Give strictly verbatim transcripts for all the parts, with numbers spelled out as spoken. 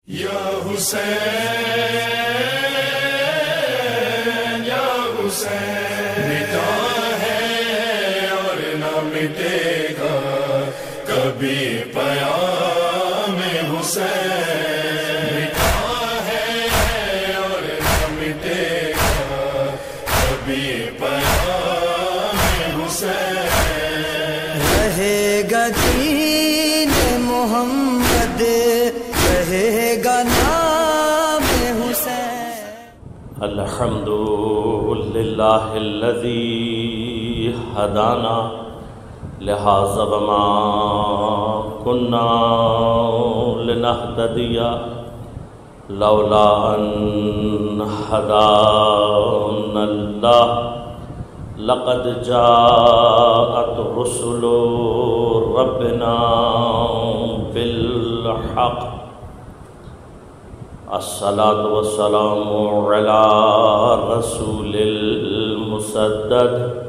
یا حسین یا حسین مٹا ہے اور نہ مٹے گا کبھی پیام حسین، مٹا ہے اور نہ مٹے گا کبھی پیام حسین، رہے گا دین محمد، رہے گا نام حسین۔ الحمد للہ الذی ہدانا لہذا وما كنا لنهتدي لولا ان هدانا اللہ، لقد جاءت رسل ربنا بالحق، الصلاة والسلام على رسول المسدد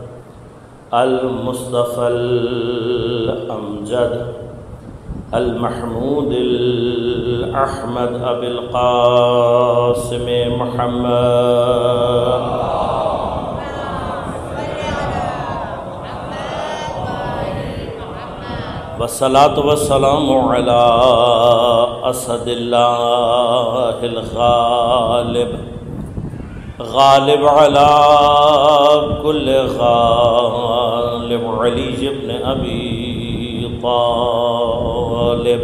المصطفى الأمجد المحمود الأحمد أبي القاسم محمد والصلاة والسلام على أسد الله الغالب، غالب على كل غالب، علي بن أبي طالب،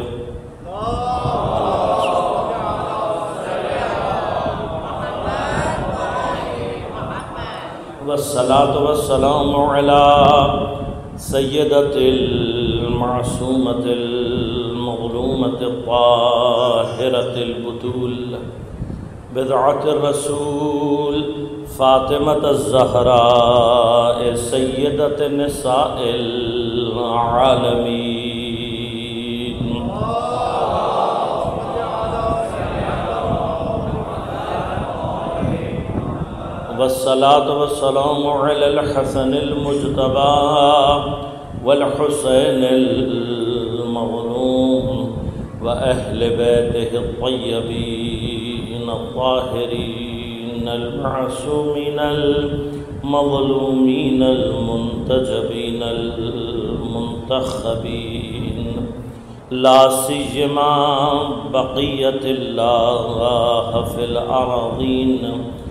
والصلاة والسلام على سيدة المعصومة المظلومة الطاهرة البتول، بضعة الرسول فاطمة الزهراء سيدة نساء العالمين، والصلاة والسلام على الحسن المجتبى والحسين المظلوم وأهل بيته الطيبين الطاهرين المعصومين المظلومين المنتجبين المنتخبين، لا سيما بقية الله في الأراضين،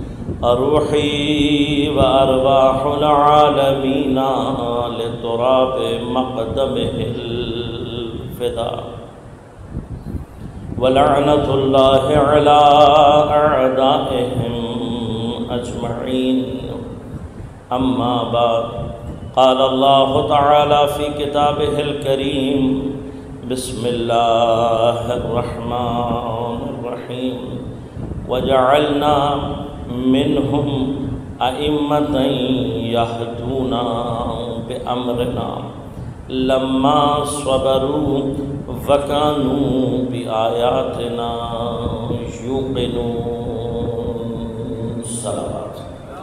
أروحي وأرواح العالمين لتراب مقدمه الفداء، ولعنة الله على أعدائهم أجمعين، أما بعد، قال الله تعالى في كتابه الكريم، بسم الله الرحمن الرحيم، وجعلنا منهم أئمة يهدون بأمرنا لما صبروا وكانوا بآياتنا يوقنون۔ صلوات۔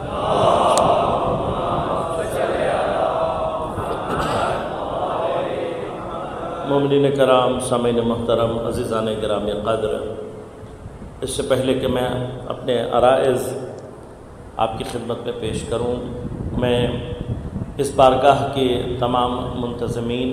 مومنین کرام، سامعین محترم، عزیزان گرامی قدر، اس سے پہلے کہ میں اپنے عرائض آپ کی خدمت میں پیش کروں، میں اس بارگاہ کے تمام منتظمین،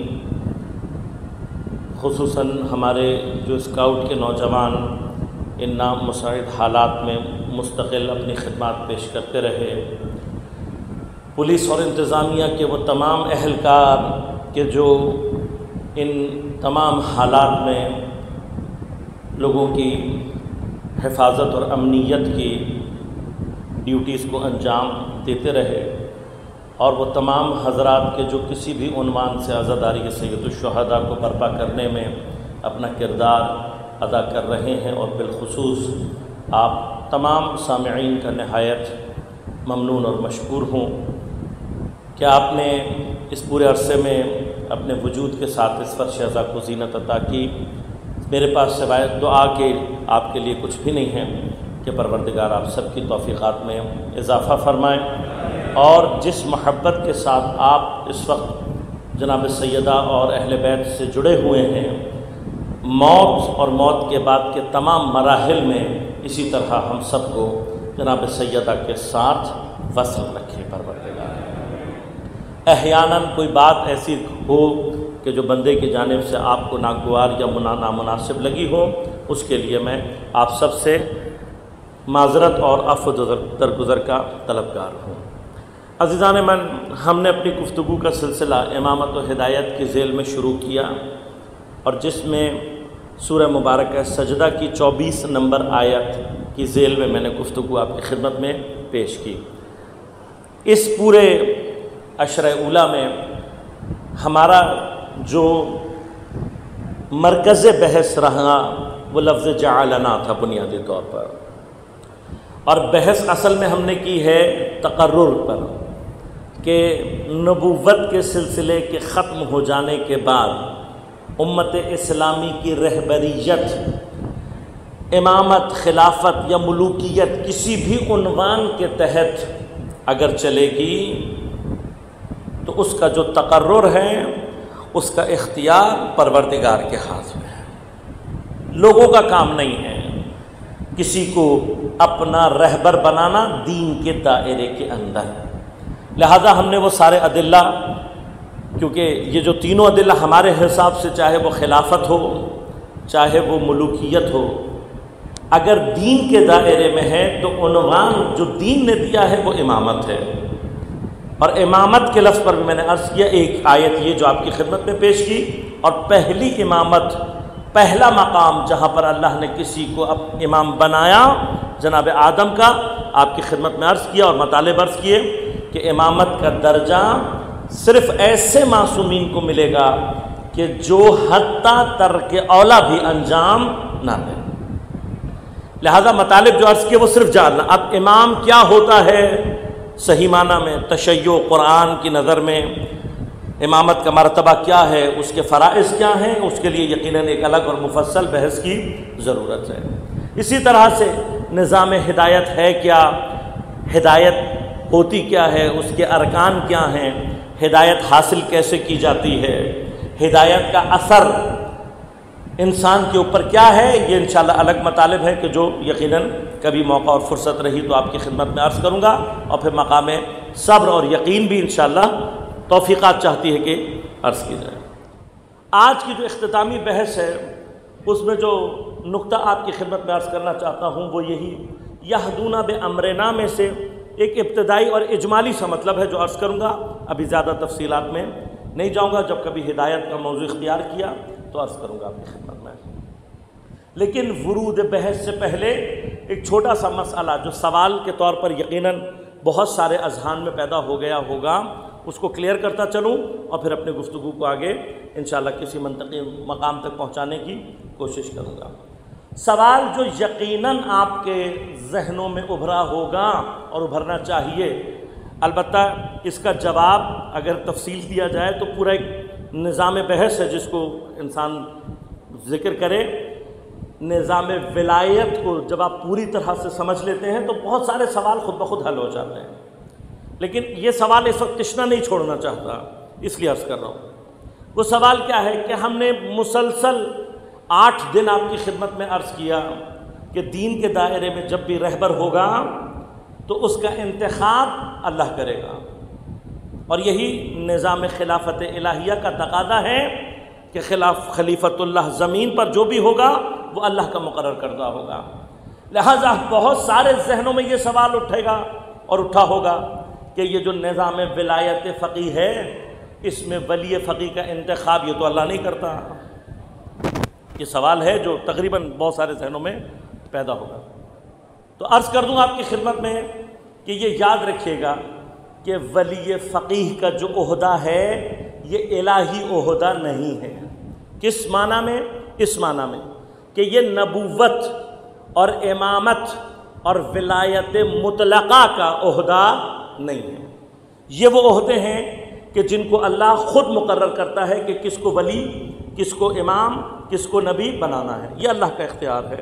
خصوصاً ہمارے جو اسکاؤٹ کے نوجوان ان نام مساعد حالات میں مستقل اپنی خدمات پیش کرتے رہے، پولیس اور انتظامیہ کے وہ تمام اہلکار کہ جو ان تمام حالات میں لوگوں کی حفاظت اور امنیت کی ڈیوٹیز کو انجام دیتے رہے، اور وہ تمام حضرات کے جو کسی بھی عنوان سے عزاداری سید الشہداء کو برپا کرنے میں اپنا کردار ادا کر رہے ہیں، اور بالخصوص آپ تمام سامعین کا نہایت ممنون اور مشکور ہوں کہ آپ نے اس پورے عرصے میں اپنے وجود کے ساتھ اس فرش اعضا کو زینت عطا کی۔ میرے پاس سوائے دعا کے آپ کے لیے کچھ بھی نہیں ہے کہ پروردگار آپ سب کی توفیقات میں اضافہ فرمائیں، اور جس محبت کے ساتھ آپ اس وقت جناب سیدہ اور اہل بیت سے جڑے ہوئے ہیں، موت اور موت کے بعد کے تمام مراحل میں اسی طرح ہم سب کو جناب سیدہ کے ساتھ وصل رکھے پروردگار۔ احیاناً کوئی بات ایسی ہو کہ جو بندے کی جانب سے آپ کو ناگوار یا نامناسب لگی ہو، اس کے لیے میں آپ سب سے معذرت اور عفو درگزر کا طلبگار ہوں۔ عزیزان من، ہم نے اپنی گفتگو کا سلسلہ امامت و ہدایت کی ذیل میں شروع کیا، اور جس میں سورہ مبارکہ سجدہ کی چوبیس نمبر آیت کی ذیل میں میں نے گفتگو آپ کی خدمت میں پیش کی۔ اس پورے عشرہ اولیٰ میں ہمارا جو مرکز بحث رہا وہ لفظ جعلنا تھا بنیادی طور پر، اور بحث اصل میں ہم نے کی ہے تقرر پر کہ نبوت کے سلسلے کے ختم ہو جانے کے بعد امت اسلامی کی رہبریت، امامت، خلافت یا ملوکیت کسی بھی عنوان کے تحت اگر چلے گی تو اس کا جو تقرر ہے، اس کا اختیار پروردگار کے ہاتھ میں ہے۔ لوگوں کا کام نہیں ہے کسی کو اپنا رہبر بنانا دین کے دائرے کے اندر، لہذا ہم نے وہ سارے ادلہ، کیونکہ یہ جو تینوں ادلہ ہمارے حساب سے چاہے وہ خلافت ہو چاہے وہ ملوکیت ہو، اگر دین کے دائرے میں ہے تو عنوان جو دین نے دیا ہے وہ امامت ہے۔ اور امامت کے لفظ پر بھی میں نے عرض کیا ایک آیت یہ جو آپ کی خدمت میں پیش کی، اور پہلی امامت، پہلا مقام جہاں پر اللہ نے کسی کو اب امام بنایا جناب آدم کا، آپ کی خدمت میں عرض کیا اور مطالب عرض کیے کہ امامت کا درجہ صرف ایسے معصومین کو ملے گا کہ جو حتیٰ ترک اولا بھی انجام نہ دیں۔ لہذا مطالب جو عرض کیے وہ صرف جاننا۔ اب امام کیا ہوتا ہے صحیح معنی میں، تشیع قرآن کی نظر میں امامت کا مرتبہ کیا ہے، اس کے فرائض کیا ہیں، اس کے لیے یقیناً ایک الگ اور مفصل بحث کی ضرورت ہے۔ اسی طرح سے نظام ہدایت ہے کیا، ہدایت ہوتی کیا ہے، اس کے ارکان کیا ہیں، ہدایت حاصل کیسے کی جاتی ہے، ہدایت کا اثر انسان کے اوپر کیا ہے، یہ انشاءاللہ الگ مطالب ہے کہ جو یقیناً کبھی موقع اور فرصت رہی تو آپ کی خدمت میں عرض کروں گا، اور پھر مقام صبر اور یقین بھی انشاءاللہ توفیقات چاہتی ہے کہ عرض کی جائے۔ آج کی جو اختتامی بحث ہے اس میں جو نقطہ آپ کی خدمت میں عرض کرنا چاہتا ہوں وہ یہی یہدون بامرنا میں سے ایک ابتدائی اور اجمالی سا مطلب ہے جو عرض کروں گا، ابھی زیادہ تفصیلات میں نہیں جاؤں گا، جب کبھی ہدایت کا موضوع اختیار کیا تو عرض کروں گا آپ کی خدمت میں۔ لیکن ورود بحث سے پہلے ایک چھوٹا سا مسئلہ جو سوال کے طور پر یقیناً بہت سارے اذہان میں پیدا ہو گیا ہوگا، اس کو کلیئر کرتا چلوں اور پھر اپنے گفتگو کو آگے انشاءاللہ کسی منطقی مقام تک پہنچانے کی کوشش کروں گا۔ سوال جو یقیناً آپ کے ذہنوں میں ابھرا ہوگا اور ابھرنا چاہیے، البتہ اس کا جواب اگر تفصیل دیا جائے تو پورا ایک نظام بحث ہے جس کو انسان ذکر کرے۔ نظام ولایت کو جب آپ پوری طرح سے سمجھ لیتے ہیں تو بہت سارے سوال خود بخود حل ہو جاتے ہیں، لیکن یہ سوال اس وقت تشنا نہیں چھوڑنا چاہتا، اس لیے عرض کر رہا ہوں۔ وہ سوال کیا ہے کہ ہم نے مسلسل آٹھ دن آپ کی خدمت میں عرض کیا کہ دین کے دائرے میں جب بھی رہبر ہوگا تو اس کا انتخاب اللہ کرے گا، اور یہی نظام خلافت الہیہ کا تقاضا ہے کہ خلاف خلیفۃ اللہ زمین پر جو بھی ہوگا وہ اللہ کا مقرر کردہ ہوگا۔ لہذا بہت سارے ذہنوں میں یہ سوال اٹھے گا اور اٹھا ہوگا کہ یہ جو نظام ولایت فقیہ ہے اس میں ولی فقیہ کا انتخاب یہ تو اللہ نہیں کرتا۔ یہ سوال ہے جو تقریباً بہت سارے ذہنوں میں پیدا ہوگا، تو عرض کر دوں آپ کی خدمت میں کہ یہ یاد رکھیے گا کہ ولی فقیہ کا جو عہدہ ہے یہ الہی عہدہ نہیں ہے۔ کس معنی میں؟ اس معنی میں کہ یہ نبوت اور امامت اور ولایت مطلقہ کا عہدہ نہیں ہے، یہ وہ عہدے ہیں کہ جن کو اللہ خود مقرر کرتا ہے کہ کس کو ولی، کس کو امام، کس کو نبی بنانا ہے، یہ اللہ کا اختیار ہے۔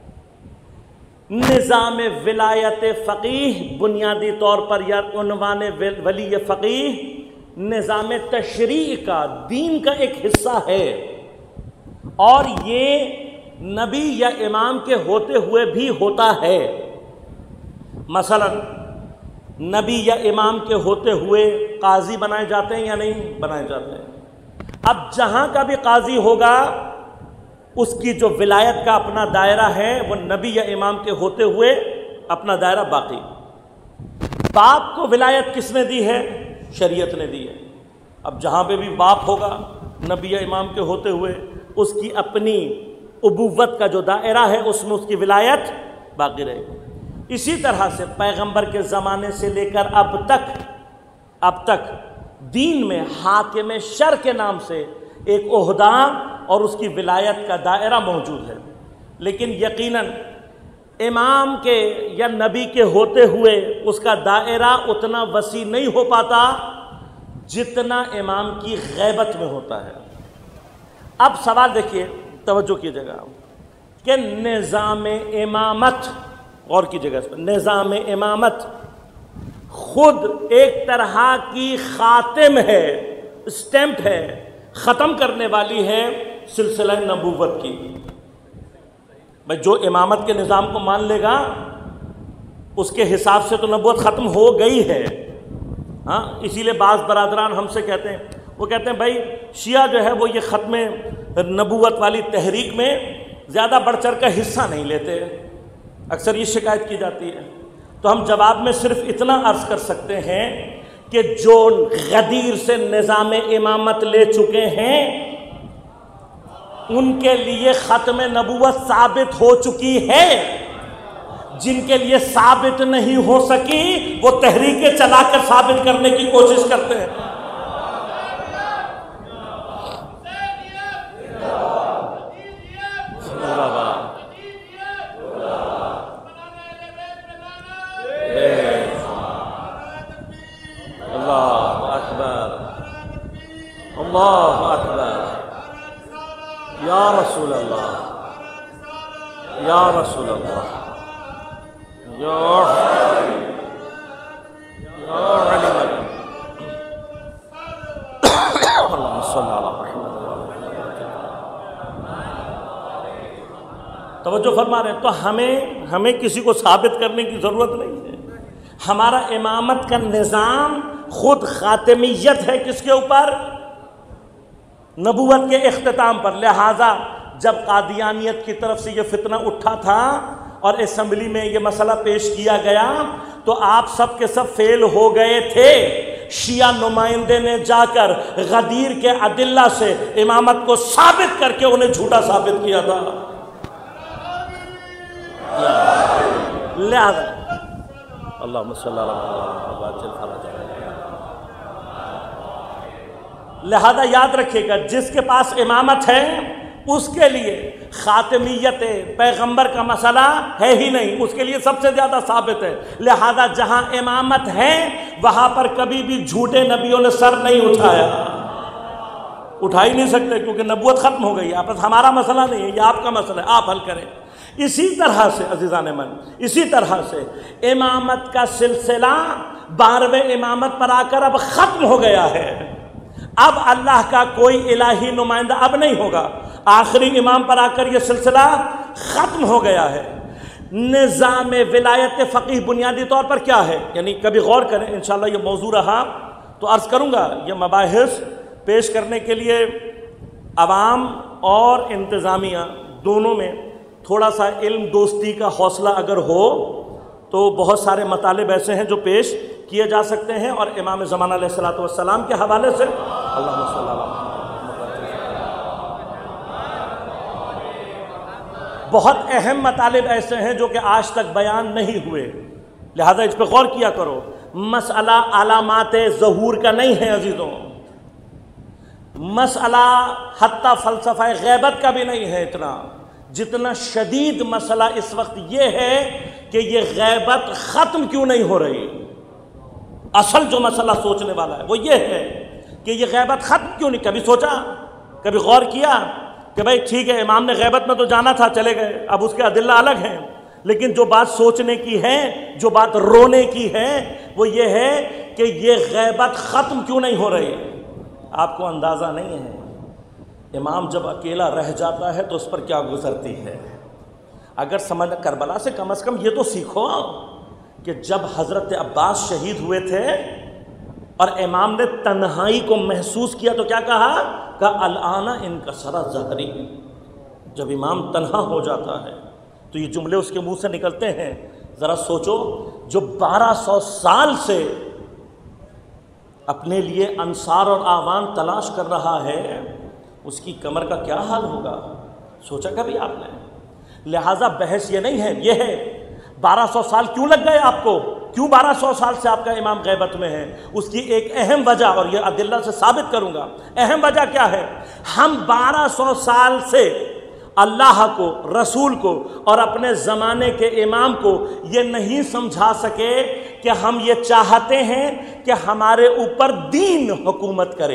نظام ولایت فقیہ بنیادی طور پر یا عنوان ولی فقیہ نظام تشریع کا، دین کا ایک حصہ ہے، اور یہ نبی یا امام کے ہوتے ہوئے بھی ہوتا ہے۔ مثلا نبی یا امام کے ہوتے ہوئے قاضی بنائے جاتے ہیں یا نہیں بنائے جاتے ہیں؟ اب جہاں کا بھی قاضی ہوگا اس کی جو ولایت کا اپنا دائرہ ہے وہ نبی یا امام کے ہوتے ہوئے اپنا دائرہ باقی۔ باپ کو ولایت کس نے دی ہے؟ شریعت نے دی ہے۔ اب جہاں پہ بھی باپ ہوگا نبی یا امام کے ہوتے ہوئے اس کی اپنی ابوت کا جو دائرہ ہے اس میں اس کی ولایت باقی رہے گی۔ اسی طرح سے پیغمبر کے زمانے سے لے کر اب تک اب تک دین میں حاکم شر کے نام سے ایک عہدہ اور اس کی ولایت کا دائرہ موجود ہے، لیکن یقیناً امام کے یا نبی کے ہوتے ہوئے اس کا دائرہ اتنا وسیع نہیں ہو پاتا جتنا امام کی غیبت میں ہوتا ہے۔ اب سوال دیکھیے، توجہ کیجیے گا کہ نظام امامت، غور کیجیے گا اس پر، نظام امامت خود ایک طرح کی خاتم ہے، اسٹیمپ ہے، ختم کرنے والی ہے سلسلہ نبوت کی۔ بھائی جو امامت کے نظام کو مان لے گا اس کے حساب سے تو نبوت ختم ہو گئی ہے۔ ہاں، اسی لیے بعض برادران ہم سے کہتے ہیں، وہ کہتے ہیں بھائی شیعہ جو ہے وہ یہ ختم نبوت والی تحریک میں زیادہ بڑھ چڑھ کر حصہ نہیں لیتے، اکثر یہ شکایت کی جاتی ہے۔ تو ہم جواب میں صرف اتنا عرض کر سکتے ہیں کہ جو غدیر سے نظام امامت لے چکے ہیں ان کے لیے ختم نبوت ثابت ہو چکی ہے، جن کے لیے ثابت نہیں ہو سکی وہ تحریکیں چلا کر ثابت کرنے کی کوشش کرتے ہیں۔ اللہ اکبر، اللہ اکبر، یا رسول اللہ، یا رسول اللہ، یا یا علی اللہم صلی علی محمد۔ توجہ فرما رہے ہیں، تو ہمیں ہمیں کسی کو ثابت کرنے کی ضرورت نہیں ہے۔ ہمارا امامت کا نظام خود خاتمیت ہے کس کے اوپر؟ نبوت کے اختتام پر۔ لہٰذا جب قادیانیت کی طرف سے یہ فتنہ اٹھا تھا اور اسمبلی میں یہ مسئلہ پیش کیا گیا تو آپ سب کے سب فیل ہو گئے تھے۔ شیعہ نمائندے نے جا کر غدیر کے ادلہ سے امامت کو ثابت کر کے انہیں جھوٹا ثابت کیا تھا۔ لہذا اللہم صلی اللہ علیہ وسلم، لہذا یاد رکھیے گا جس کے پاس امامت ہے اس کے لیے خاتمیت پیغمبر کا مسئلہ ہے ہی نہیں، اس کے لیے سب سے زیادہ ثابت ہے۔ لہذا جہاں امامت ہے وہاں پر کبھی بھی جھوٹے نبیوں نے سر نہیں اٹھایا، اٹھا ہی نہیں سکتے کیونکہ نبوت ختم ہو گئی ہے۔ بس ہمارا مسئلہ نہیں ہے، یہ آپ کا مسئلہ ہے، آپ حل کریں۔ اسی طرح سے عزیزان من، اسی طرح سے امامت کا سلسلہ بارہویں امامت پر آ کر اب ختم ہو گیا ہے۔ اب اللہ کا کوئی الہی نمائندہ اب نہیں ہوگا، آخری امام پر آ کر یہ سلسلہ ختم ہو گیا ہے۔ نظام ولایت فقیہ بنیادی طور پر کیا ہے؟ یعنی کبھی غور کریں، انشاءاللہ یہ موضوع رہا تو عرض کروں گا، یہ مباحث پیش کرنے کے لیے عوام اور انتظامیہ دونوں میں تھوڑا سا علم دوستی کا حوصلہ اگر ہو تو بہت سارے مطالب ایسے ہیں جو پیش کیے جا سکتے ہیں، اور امام زمانہ علیہ الصلوۃ والسلام کے حوالے سے اللہم صلی اللہ علیہ بہت اہم مطالب ایسے ہیں جو کہ آج تک بیان نہیں ہوئے، لہذا اس پہ غور کیا کرو۔ مسئلہ علامات ظہور کا نہیں ہے عزیزوں، مسئلہ حتیٰ فلسفہ غیبت کا بھی نہیں ہے اتنا، جتنا شدید مسئلہ اس وقت یہ ہے کہ یہ غیبت ختم کیوں نہیں ہو رہی۔ اصل جو مسئلہ سوچنے والا ہے وہ یہ ہے کہ یہ غیبت ختم کیوں نہیں، کبھی سوچا، کبھی غور کیا کہ بھائی ٹھیک ہے امام نے غیبت میں تو جانا تھا، چلے گئے، اب اس کے ادلہ الگ ہیں، لیکن جو بات سوچنے کی ہے، جو بات رونے کی ہے وہ یہ ہے کہ یہ غیبت ختم کیوں نہیں ہو رہی۔ آپ کو اندازہ نہیں ہے امام جب اکیلا رہ جاتا ہے تو اس پر کیا گزرتی ہے. اگر سمجھ کربلا سے کم از کم یہ تو سیکھو کہ جب حضرت عباس شہید ہوئے تھے اور امام نے تنہائی کو محسوس کیا تو کیا کہا کہ الآن انکسر ظہری. جب امام تنہا ہو جاتا ہے تو یہ جملے اس کے منہ سے نکلتے ہیں. ذرا سوچو, جو بارہ سو سال سے اپنے لیے انصار اور آوان تلاش کر رہا ہے, اس کی کمر کا کیا حال ہوگا, سوچا کبھی آپ نے؟ لہٰذا بحث یہ نہیں ہے, یہ ہے بارہ سو سال کیوں لگ گئے آپ کو, کیوں بارہ سو سال سے آپ کا امام غیبت میں ہے. اس کی ایک اہم وجہ, اور یہ ادلہ سے ثابت کروں گا, اہم وجہ کیا ہے. ہم بارہ سو سال سے اللہ کو, رسول کو اور اپنے زمانے کے امام کو یہ نہیں سمجھا سکے کہ ہم یہ چاہتے ہیں کہ ہمارے اوپر دین حکومت کرے,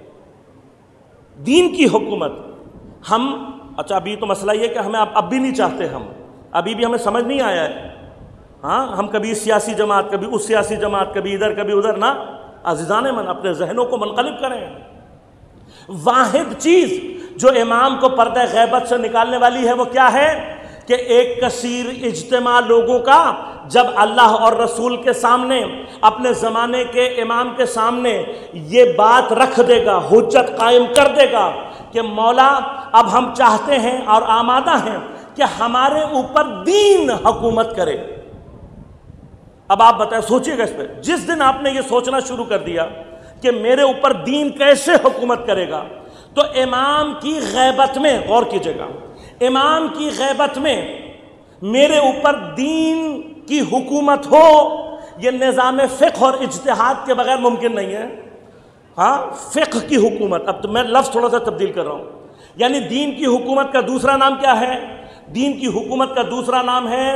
دین کی حکومت. ہم اچھا ابھی تو مسئلہ یہ کہ ہمیں اب بھی نہیں چاہتے, ہم ابھی بھی ہمیں سمجھ نہیں آیا ہے. ہاں ہم کبھی اس سیاسی جماعت, کبھی اس سیاسی جماعت, کبھی ادھر کبھی ادھر. نہ عزیزان من, اپنے ذہنوں کو منقلب کریں. واحد چیز جو امام کو پردہ غیبت سے نکالنے والی ہے وہ کیا ہے کہ ایک کثیر اجتماع لوگوں کا جب اللہ اور رسول کے سامنے, اپنے زمانے کے امام کے سامنے یہ بات رکھ دے گا, حجت قائم کر دے گا کہ مولا اب ہم چاہتے ہیں اور آمادہ ہیں کہ ہمارے اوپر دین حکومت کرے. اب آپ بتائیں, سوچیے گا اس پہ. جس دن آپ نے یہ سوچنا شروع کر دیا کہ میرے اوپر دین کیسے حکومت کرے گا, تو امام کی غیبت میں, غور کیجئے گا, امام کی غیبت میں میرے اوپر دین کی حکومت ہو, یہ نظام فقہ اور اجتہاد کے بغیر ممکن نہیں ہے. ہاں فقہ کی حکومت, اب تو میں لفظ تھوڑا سا تبدیل کر رہا ہوں, یعنی دین کی حکومت کا دوسرا نام کیا ہے؟ دین کی حکومت کا دوسرا نام ہے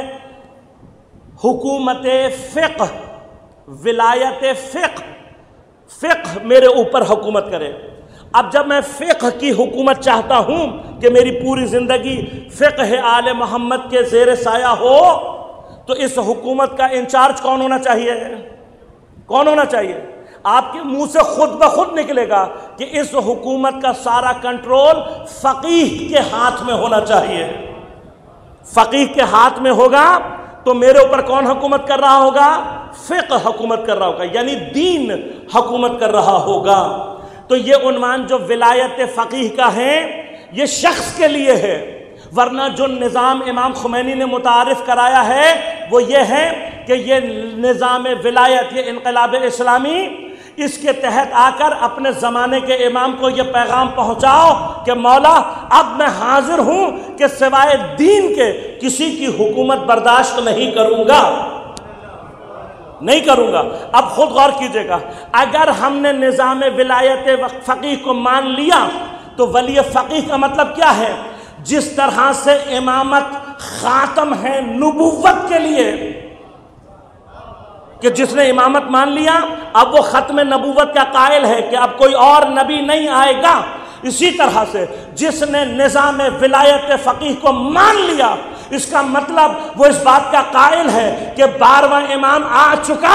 حکومت فقہ, ولایت فقہ. فقہ میرے اوپر حکومت کرے. اب جب میں فقہ کی حکومت چاہتا ہوں کہ میری پوری زندگی فقہ آل محمد کے زیر سایہ ہو, تو اس حکومت کا انچارج کون ہونا چاہیے؟ کون ہونا چاہیے؟ آپ کے منہ سے خود بخود نکلے گا کہ اس حکومت کا سارا کنٹرول فقیہ کے ہاتھ میں ہونا چاہیے. فقیہ کے ہاتھ میں ہوگا تو میرے اوپر کون حکومت کر رہا ہوگا؟ فقہ حکومت کر رہا ہوگا, یعنی دین حکومت کر رہا ہوگا. تو یہ عنوان جو ولایت فقیہ کا ہے یہ شخص کے لیے ہے, ورنہ جو نظام امام خمینی نے متعارف کرایا ہے وہ یہ ہے کہ یہ نظام ولایت, یہ انقلاب اسلامی, اس کے تحت آ کر اپنے زمانے کے امام کو یہ پیغام پہنچاؤ کہ مولا اب میں حاضر ہوں کہ سوائے دین کے کسی کی حکومت برداشت نہیں کروں گا, نہیں کروں گا. اب خود غور کیجئے گا, اگر ہم نے نظام ولایت فقیہ کو مان لیا تو ولی فقیہ کا مطلب کیا ہے؟ جس طرح سے امامت خاتم ہے نبوت کے لیے, کہ جس نے امامت مان لیا اب وہ ختم نبوت کا قائل ہے کہ اب کوئی اور نبی نہیں آئے گا, اسی طرح سے جس نے نظام ولایت فقیہ کو مان لیا اس کا مطلب وہ اس بات کا قائل ہے کہ بارہواں امام آ چکا,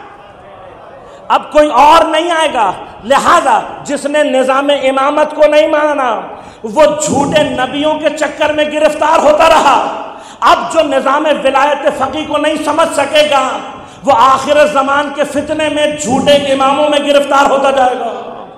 اب کوئی اور نہیں آئے گا. لہذا جس نے نظام امامت کو نہیں مانا وہ جھوٹے نبیوں کے چکر میں گرفتار ہوتا رہا. اب جو نظام ولایت فقیہ کو نہیں سمجھ سکے گا وہ آخر زمان کے فتنے میں جھوٹے اماموں میں گرفتار ہوتا جائے گا.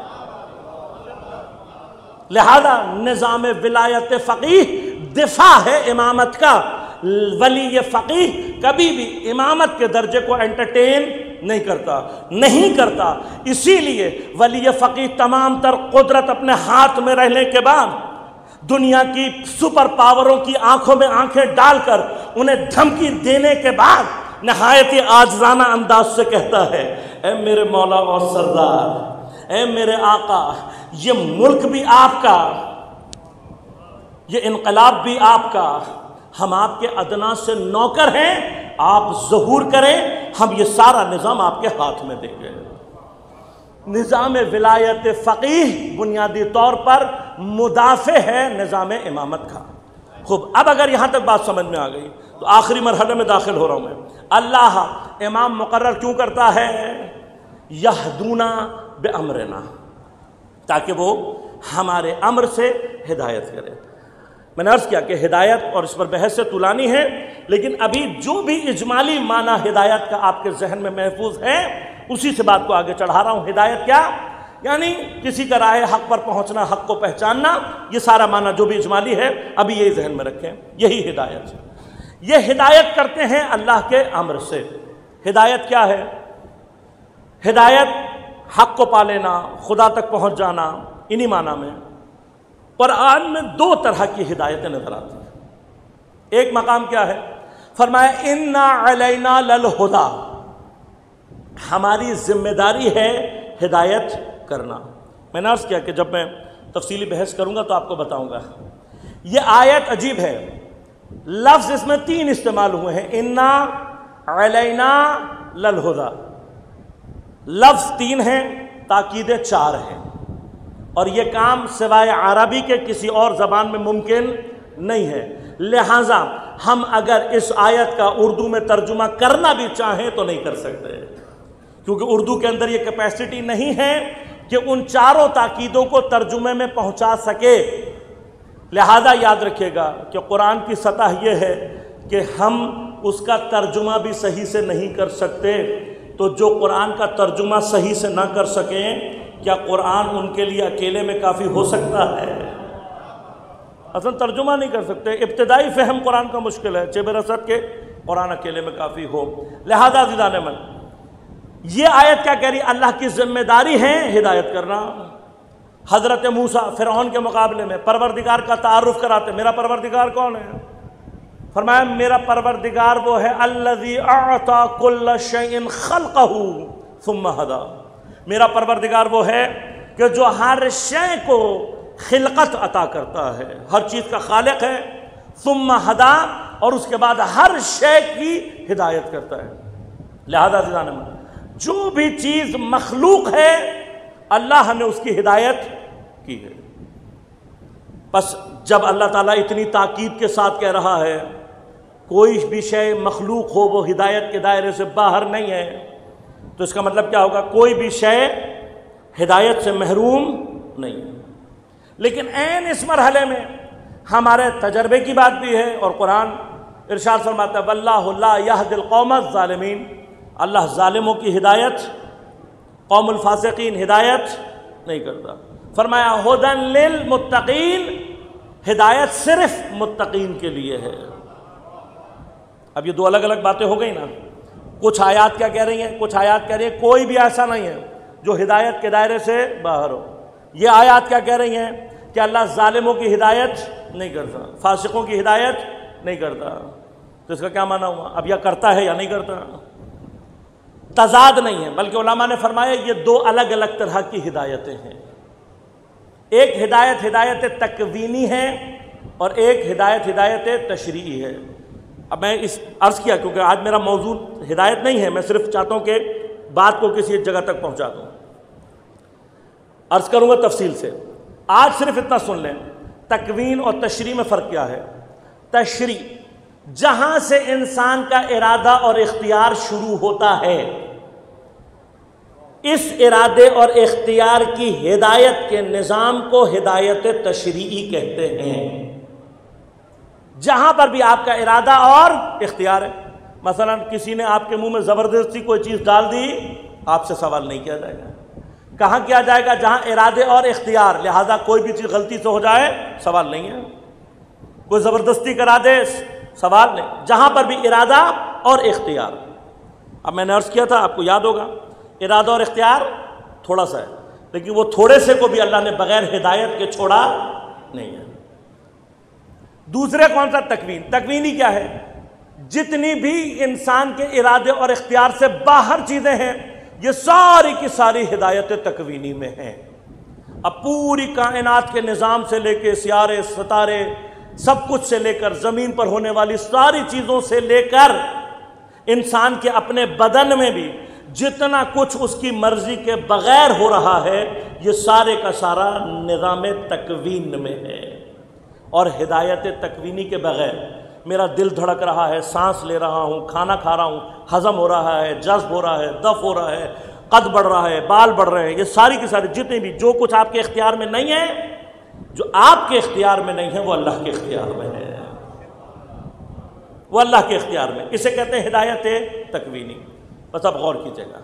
لہذا نظام ولایت فقیہ دفاع ہے امامت کا. ولی فقیہ کبھی بھی امامت کے درجے کو انٹرٹین نہیں کرتا, نہیں کرتا. اسی لیے ولی فقیہ تمام تر قدرت اپنے ہاتھ میں رہنے کے بعد دنیا کی سپر پاوروں کی آنکھوں میں آنکھیں ڈال کر انہیں دھمکی دینے کے بعد نہایت عاجزانہ انداز سے کہتا ہے, اے میرے مولا اور سردار, اے میرے آقا, یہ ملک بھی آپ کا, یہ انقلاب بھی آپ کا, ہم آپ کے ادنا سے نوکر ہیں, آپ ظہور کریں, ہم یہ سارا نظام آپ کے ہاتھ میں دیں گے. نظام ولایت فقیہ بنیادی طور پر مدافع ہے نظام امامت کا. خوب, اب اگر یہاں تک بات سمجھ میں آ گئی تو آخری مرحلے میں داخل ہو رہا ہوں میں. اللہ امام مقرر کیوں کرتا ہے؟ یہدونا بامرنا, تاکہ وہ ہمارے امر سے ہدایت کرے۔ میں نے عرض کیا کہ ہدایت اور اس پر بحث سے طولانی ہے، لیکن ابھی جو بھی اجمالی معنی ہدایت کا آپ کے ذہن میں محفوظ ہے اسی سے بات کو آگے چڑھا رہا ہوں۔ ہدایت کیا؟ یعنی کسی کا راہ حق پر پہنچنا، حق کو پہچاننا، یہ سارا معنی جو بھی اجمالی ہے ابھی یہی ذہن میں رکھیں، یہی ہدایت۔ یہ ہدایت کرتے ہیں اللہ کے امر سے۔ ہدایت کیا ہے؟ ہدایت حق کو پا لینا، خدا تک پہنچ جانا، انہی معنی میں قرآن میں دو طرح کی ہدایتیں نظر آتی ہیں۔ ایک مقام کیا ہے؟ فرمایا اِنَّا عَلَيْنَا لَلْہُدَىٰ، ہماری ذمہ داری ہے ہدایت کرنا۔ میں نے عرض کیا کہ جب میں تفصیلی بحث کروں گا تو آپ کو بتاؤں گا۔ یہ آیت عجیب ہے، لفظ اس میں تین استعمال ہوئے ہیں، اِنَّا عَلَيْنَا لَلْہُدَىٰ، لفظ تین ہیں، تاکیدیں چار ہیں، اور یہ کام سوائے عربی کے کسی اور زبان میں ممکن نہیں ہے۔ لہٰذا ہم اگر اس آیت کا اردو میں ترجمہ کرنا بھی چاہیں تو نہیں کر سکتے، کیونکہ اردو کے اندر یہ کیپیسٹی نہیں ہے کہ ان چاروں تاکیدوں کو ترجمے میں پہنچا سکے۔ لہذا یاد رکھیے گا کہ قرآن کی سطح یہ ہے کہ ہم اس کا ترجمہ بھی صحیح سے نہیں کر سکتے، تو جو قرآن کا ترجمہ صحیح سے نہ کر سکیں، کیا قرآن ان کے لیے اکیلے میں کافی ہو سکتا ہے؟ اصلا ترجمہ نہیں کر سکتے، ابتدائی فہم قرآن کا مشکل ہے، چہ برسد کے قرآن اکیلے میں کافی ہو۔ لہذا عزیزان من، یہ آیت کیا کہہ رہی؟ اللہ کی ذمہ داری ہے ہدایت کرنا۔ حضرت موسیٰ فرعون کے مقابلے میں پروردگار کا تعارف کراتے، میرا پروردگار کون ہے؟ فرمایا میرا پروردگار وہ ہے الذی اعطى كل شيء خلقه ثم هدى، میرا پروردگار وہ ہے کہ جو ہر شے کو خلقت عطا کرتا ہے، ہر چیز کا خالق ہے، ثم ہدا، اور اس کے بعد ہر شے کی ہدایت کرتا ہے۔ لہذا عزیزان من، جو بھی چیز مخلوق ہے اللہ نے اس کی ہدایت کی ہے۔ بس جب اللہ تعالیٰ اتنی تاکید کے ساتھ کہہ رہا ہے کوئی بھی شے مخلوق ہو وہ ہدایت کے دائرے سے باہر نہیں ہے، تو اس کا مطلب کیا ہوگا؟ کوئی بھی شے ہدایت سے محروم نہیں ہے۔ لیکن عین اس مرحلے میں ہمارے تجربے کی بات بھی ہے، اور قرآن ارشاد فرماتا ہے وَاللَّهُ لَا يَهْدِي الْقَوْمَ الظَّالِمِينَ، اللہ ظالموں کی ہدایت، قوم الفاسقین ہدایت نہیں کرتا۔ فرمایا ہدن للمتقین، ہدایت صرف متقین کے لیے ہے۔ اب یہ دو الگ الگ باتیں ہو گئی نا۔ کچھ آیات کیا کہہ رہی ہیں؟ کچھ آیات کہہ رہی ہیں کوئی بھی ایسا نہیں ہے جو ہدایت کے دائرے سے باہر ہو۔ یہ آیات کیا کہہ رہی ہیں کہ اللہ ظالموں کی ہدایت نہیں کرتا، فاسقوں کی ہدایت نہیں کرتا۔ تو اس کا کیا معنی ہوا؟ اب یا کرتا ہے یا نہیں کرتا، تضاد نہیں ہے، بلکہ علماء نے فرمایا یہ دو الگ الگ طرح کی ہدایتیں ہیں۔ ایک ہدایت ہدایت تکوینی ہے اور ایک ہدایت ہدایت تشریعی ہے۔ اب میں اس عرض کیا کیونکہ آج میرا موضوع ہدایت نہیں ہے، میں صرف چاہتا ہوں کہ بات کو کسی ایک جگہ تک پہنچا دوں۔ عرض کروں گا تفصیل سے، آج صرف اتنا سن لیں تکوین اور تشریع میں فرق کیا ہے۔ تشریع جہاں سے انسان کا ارادہ اور اختیار شروع ہوتا ہے، اس ارادے اور اختیار کی ہدایت کے نظام کو ہدایت تشریعی کہتے ہیں۔ جہاں پر بھی آپ کا ارادہ اور اختیار ہے، مثلا کسی نے آپ کے منہ میں زبردستی کوئی چیز ڈال دی، آپ سے سوال نہیں کیا جائے گا۔ کہاں کیا جائے گا؟ جہاں ارادے اور اختیار، لہذا کوئی بھی چیز غلطی سے ہو جائے سوال نہیں ہے، کوئی زبردستی کرا دے سوال نہیں، جہاں پر بھی ارادہ اور اختیار۔ اب میں نے عرض کیا تھا، آپ کو یاد ہوگا، ارادہ اور اختیار تھوڑا سا ہے، لیکن وہ تھوڑے سے کو بھی اللہ نے بغیر ہدایت کے چھوڑا نہیں ہے۔ دوسرے کون سا؟ تکوین۔ تکوینی کیا ہے؟ جتنی بھی انسان کے ارادے اور اختیار سے باہر چیزیں ہیں یہ ساری کی ساری ہدایت تکوینی میں ہیں۔ اب پوری کائنات کے نظام سے لے کے سیارے ستارے سب کچھ سے لے کر زمین پر ہونے والی ساری چیزوں سے لے کر انسان کے اپنے بدن میں بھی جتنا کچھ اس کی مرضی کے بغیر ہو رہا ہے یہ سارے کا سارا نظام تکوین میں ہے۔ اور ہدایت تکوینی کے بغیر میرا دل دھڑک رہا ہے، سانس لے رہا ہوں، کھانا کھا رہا ہوں، ہضم ہو رہا ہے، جذب ہو رہا ہے، دفع ہو رہا ہے، قد بڑھ رہا ہے، بال بڑھ رہے ہیں، یہ ساری کی ساری جتنی بھی جو کچھ آپ کے اختیار میں نہیں ہے جو آپ کے اختیار میں نہیں ہے وہ اللہ کے اختیار میں ہے، وہ اللہ کے اختیار میں۔ اسے کہتے ہیں ہدایت تکوینی۔ بس اب غور کیجیے گا،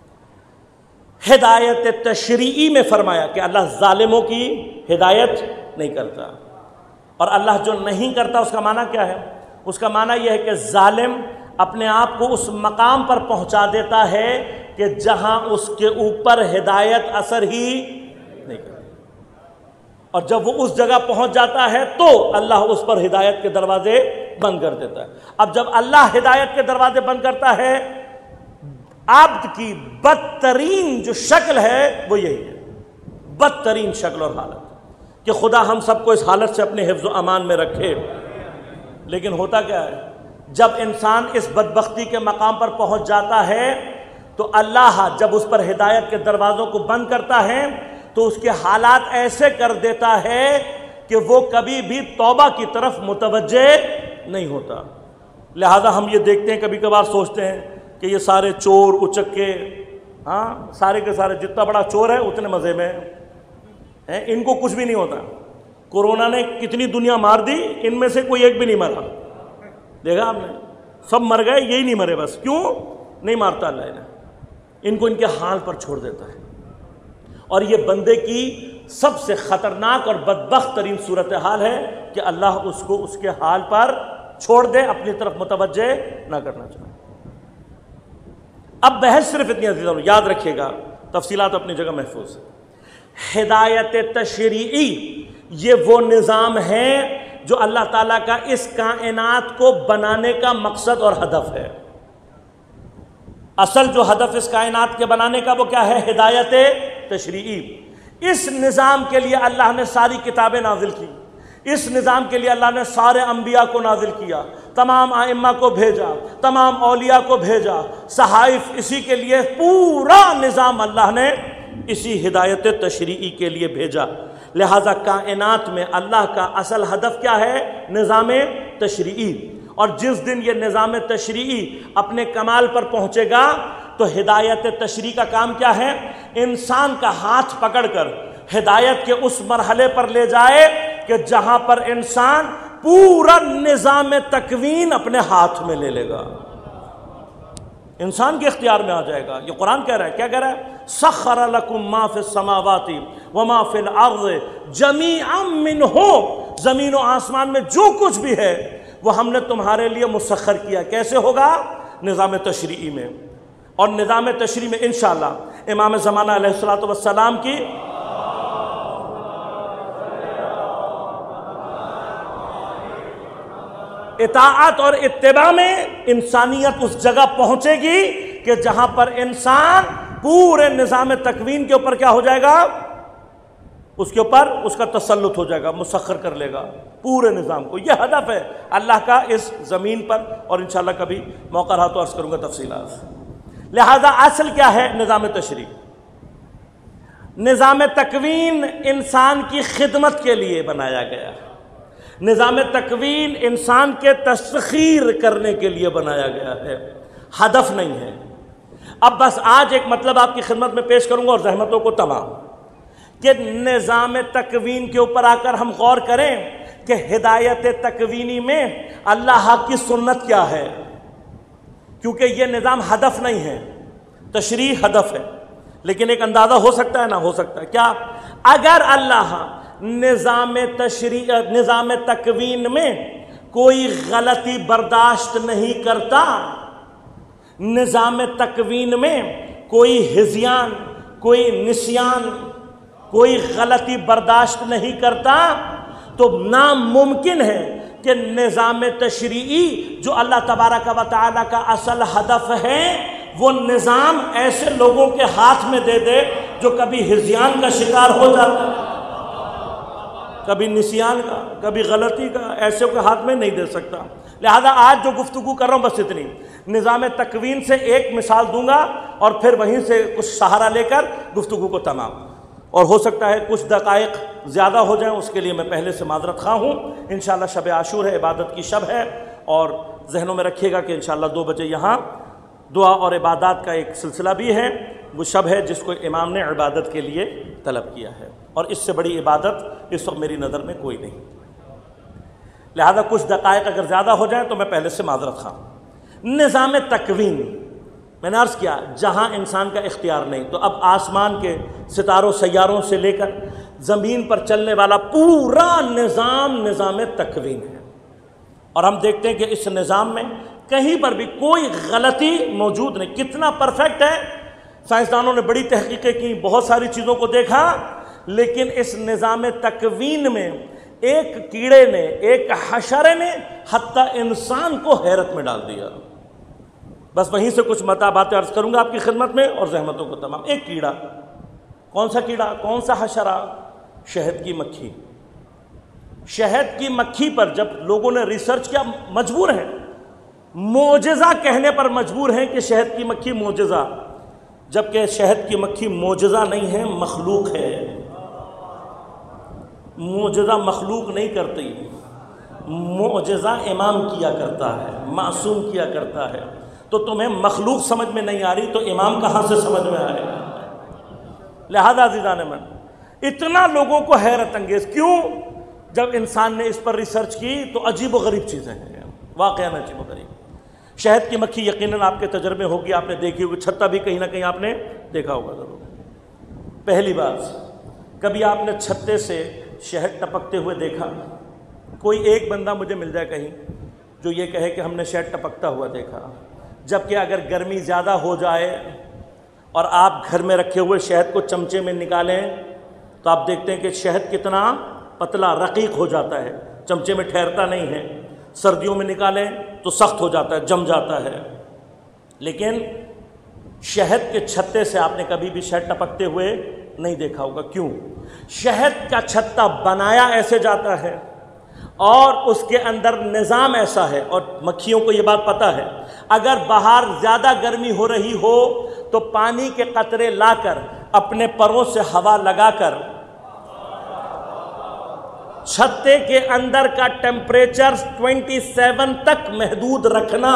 ہدایت تشریعی میں فرمایا کہ اللہ ظالموں کی ہدایت نہیں کرتا، اور اللہ جو نہیں کرتا اس کا معنی کیا ہے؟ اس کا معنی یہ ہے کہ ظالم اپنے آپ کو اس مقام پر پہنچا دیتا ہے کہ جہاں اس کے اوپر ہدایت اثر ہی نہیں کرتی، اور جب وہ اس جگہ پہنچ جاتا ہے تو اللہ اس پر ہدایت کے دروازے بند کر دیتا ہے۔ اب جب اللہ ہدایت کے دروازے بند کرتا ہے، عبد کی بدترین جو شکل ہے وہ یہی ہے، بدترین شکل اور حالت، کہ خدا ہم سب کو اس حالت سے اپنے حفظ و امان میں رکھے۔ لیکن ہوتا کیا ہے، جب انسان اس بدبختی کے مقام پر پہنچ جاتا ہے تو اللہ جب اس پر ہدایت کے دروازوں کو بند کرتا ہے تو اس کے حالات ایسے کر دیتا ہے کہ وہ کبھی بھی توبہ کی طرف متوجہ نہیں ہوتا۔ لہذا ہم یہ دیکھتے ہیں، کبھی کبھار سوچتے ہیں کہ یہ سارے چور اچکے، ہاں سارے کے سارے جتنا بڑا چور ہے اتنے مزے میں ہیں، ان کو کچھ بھی نہیں ہوتا۔ کورونا نے کتنی دنیا مار دی، ان میں سے کوئی ایک بھی نہیں مرا، دیکھا آپ نے؟ سب مر گئے، یہی نہیں مرے۔ بس کیوں نہیں مارتا اللہ انہیں؟ ان کو ان کے حال پر چھوڑ دیتا ہے۔ اور یہ بندے کی سب سے خطرناک اور بدبخت ترین صورتحال ہے کہ اللہ اس کو اس کے حال پر چھوڑ دے، اپنی طرف متوجہ نہ کرنا چاہے۔ اب بحث صرف اتنی عزیزوں یاد رکھیے گا، تفصیلات اپنی جگہ محفوظ ہے۔ ہدایت تشریعی یہ وہ نظام ہے جو اللہ تعالیٰ کا اس کائنات کو بنانے کا مقصد اور ہدف ہے۔ اصل جو ہدف اس کائنات کے بنانے کا وہ کیا ہے؟ ہدایت تشریعی۔ اس نظام کے لیے اللہ نے ساری کتابیں نازل کی، اس نظام کے لیے اللہ نے سارے انبیاء کو نازل کیا، تمام ائمہ کو بھیجا، تمام اولیاء کو بھیجا، صحائف، اسی کے لیے پورا نظام اللہ نے اسی ہدایت تشریعی کے لیے بھیجا۔ لہذا کائنات میں اللہ کا اصل ہدف کیا ہے؟ نظام تشریعی۔ اور جس دن یہ نظام تشریعی اپنے کمال پر پہنچے گا تو ہدایت تشریعی کا کام کیا ہے؟ انسان کا ہاتھ پکڑ کر ہدایت کے اس مرحلے پر لے جائے کہ جہاں پر انسان پورا نظام تکوین اپنے ہاتھ میں لے لے گا، انسان کے اختیار میں آ جائے گا۔ یہ قرآن کہہ رہا ہے، کیا کہہ رہا ہے؟ سخر لکم ما فی السماوات وما فی الارض جمیعا منہ، زمین و آسمان میں جو کچھ بھی ہے وہ ہم نے تمہارے لیے مسخر کیا۔ کیسے ہوگا؟ نظام تشریعی میں۔ اور نظام تشریعی میں انشاءاللہ امام زمانہ علیہ الصلوۃ والسلام کی اطاعت اور اتباع میں انسانیت اس جگہ پہنچے گی کہ جہاں پر انسان پورے نظام تکوین کے اوپر کیا ہو جائے گا؟ اس کے اوپر اس کا تسلط ہو جائے گا، مسخر کر لے گا پورے نظام کو۔ یہ ہدف ہے اللہ کا اس زمین پر، اور انشاءاللہ کبھی موقع رہا تو عرض کروں گا تفصیلات۔ لہذا اصل کیا ہے؟ نظام تشریع۔ نظام تکوین انسان کی خدمت کے لیے بنایا گیا ہے، نظام تکوین انسان کے تسخیر کرنے کے لیے بنایا گیا ہے، ہدف نہیں ہے۔ اب بس آج ایک مطلب آپ کی خدمت میں پیش کروں گا اور زحمتوں کو تمام، کہ نظام تکوین کے اوپر آ کر ہم غور کریں کہ ہدایت تکوینی میں اللہ کی سنت کیا ہے، کیونکہ یہ نظام ہدف نہیں ہے، تشریع ہدف ہے۔ لیکن ایک اندازہ ہو سکتا ہے، نہ ہو سکتا ہے کیا؟ اگر اللہ نظام تشریع نظام تکوین میں کوئی غلطی برداشت نہیں کرتا، نظام تکوین میں کوئی ہذیان، کوئی نسیان، کوئی غلطی برداشت نہیں کرتا، تو ناممکن ہے کہ نظام تشریعی جو اللہ تبارک و تعالیٰ کا اصل ہدف ہے وہ نظام ایسے لوگوں کے ہاتھ میں دے دے جو کبھی ہذیان کا شکار ہو جاتا ہے، کبھی نسیان کا، کبھی غلطی کا، ایسے کے ہاتھ میں نہیں دے سکتا۔ لہذا آج جو گفتگو کر رہا ہوں بس اتنی، نظام تکوین سے ایک مثال دوں گا اور پھر وہیں سے کچھ سہارا لے کر گفتگو کو تمام، اور ہو سکتا ہے کچھ دقائق زیادہ ہو جائیں، اس کے لیے میں پہلے سے معذرت خواہ ہوں۔ انشاءاللہ شب عاشور ہے، عبادت کی شب ہے، اور ذہنوں میں رکھیے گا کہ انشاءاللہ دو بجے یہاں دعا اور عبادات کا ایک سلسلہ بھی ہے۔ وہ شب ہے جس کو امام نے عبادت کے لیے طلب کیا ہے، اور اس سے بڑی عبادت اس وقت میری نظر میں کوئی نہیں۔ لہذا کچھ دقائق اگر زیادہ ہو جائیں تو میں پہلے سے معذرت خواہ۔ نظام تکوین میں نے عرض کیا جہاں انسان کا اختیار نہیں، تو اب آسمان کے ستاروں سیاروں سے لے کر زمین پر چلنے والا پورا نظام نظام تکوین ہے، اور ہم دیکھتے ہیں کہ اس نظام میں کہیں پر بھی کوئی غلطی موجود نہیں۔ کتنا پرفیکٹ ہے، سائنسدانوں نے بڑی تحقیقیں کی، بہت ساری چیزوں کو دیکھا، لیکن اس نظام تکوین میں ایک کیڑے نے، ایک حشرے نے حتیٰ انسان کو حیرت میں ڈال دیا۔ بس وہیں سے کچھ متا باتیں عرض کروں گا آپ کی خدمت میں، اور زحمتوں کو تمام۔ ایک کیڑا، کون سا کیڑا، کون سا حشرہ؟ شہد کی مکھی۔ شہد کی مکھی پر جب لوگوں نے ریسرچ کیا، مجبور ہیں، معجزہ کہنے پر مجبور ہیں کہ شہد کی مکھی معجزہ، جبکہ شہد کی مکھی معجزہ نہیں ہے، مخلوق ہے۔ معجزہ مخلوق نہیں کرتی، معجزہ امام کیا کرتا ہے، معصوم کیا کرتا ہے۔ تو تمہیں مخلوق سمجھ میں نہیں آ رہی تو امام کہاں سے سمجھ میں آئے گا؟ لہذا عزیزان من، اتنا لوگوں کو حیرت انگیز کیوں؟ جب انسان نے اس پر ریسرچ کی تو عجیب و غریب چیزیں ہیں، واقعاً عجیب و غریب۔ شہد کی مکھی یقیناً آپ کے تجربے ہوگی، آپ نے دیکھی ہوگی، چھتا بھی کہیں نہ کہیں آپ نے دیکھا ہوگا ضرور۔ پہلی بات، کبھی آپ نے چھتے سے شہد ٹپکتے ہوئے دیکھا؟ کوئی ایک بندہ مجھے مل جائے کہیں جو یہ کہے کہ ہم نے شہد ٹپکتا ہوا دیکھا۔ جبکہ اگر گرمی زیادہ ہو جائے اور آپ گھر میں رکھے ہوئے شہد کو چمچے میں نکالیں تو آپ دیکھتے ہیں کہ شہد کتنا پتلا رقیق ہو جاتا ہے، چمچے میں ٹھہرتا نہیں ہے۔ سردیوں میں نکالیں تو سخت ہو جاتا ہے، جم جاتا ہے۔ لیکن شہد کے چھتے سے آپ نے کبھی بھی شہد ٹپکتے ہوئے نہیں دیکھا ہوگا۔ کیوں؟ شہد کا چھتا بنایا ایسے جاتا ہے اور اس کے اندر نظام ایسا ہے، اور مکھیوں کو یہ بات پتہ ہے، اگر باہر زیادہ گرمی ہو رہی ہو تو پانی کے قطرے لا کر اپنے پروں سے ہوا لگا کر چھتے کے اندر کا ٹیمپریچر سیونٹی سیون تک محدود رکھنا۔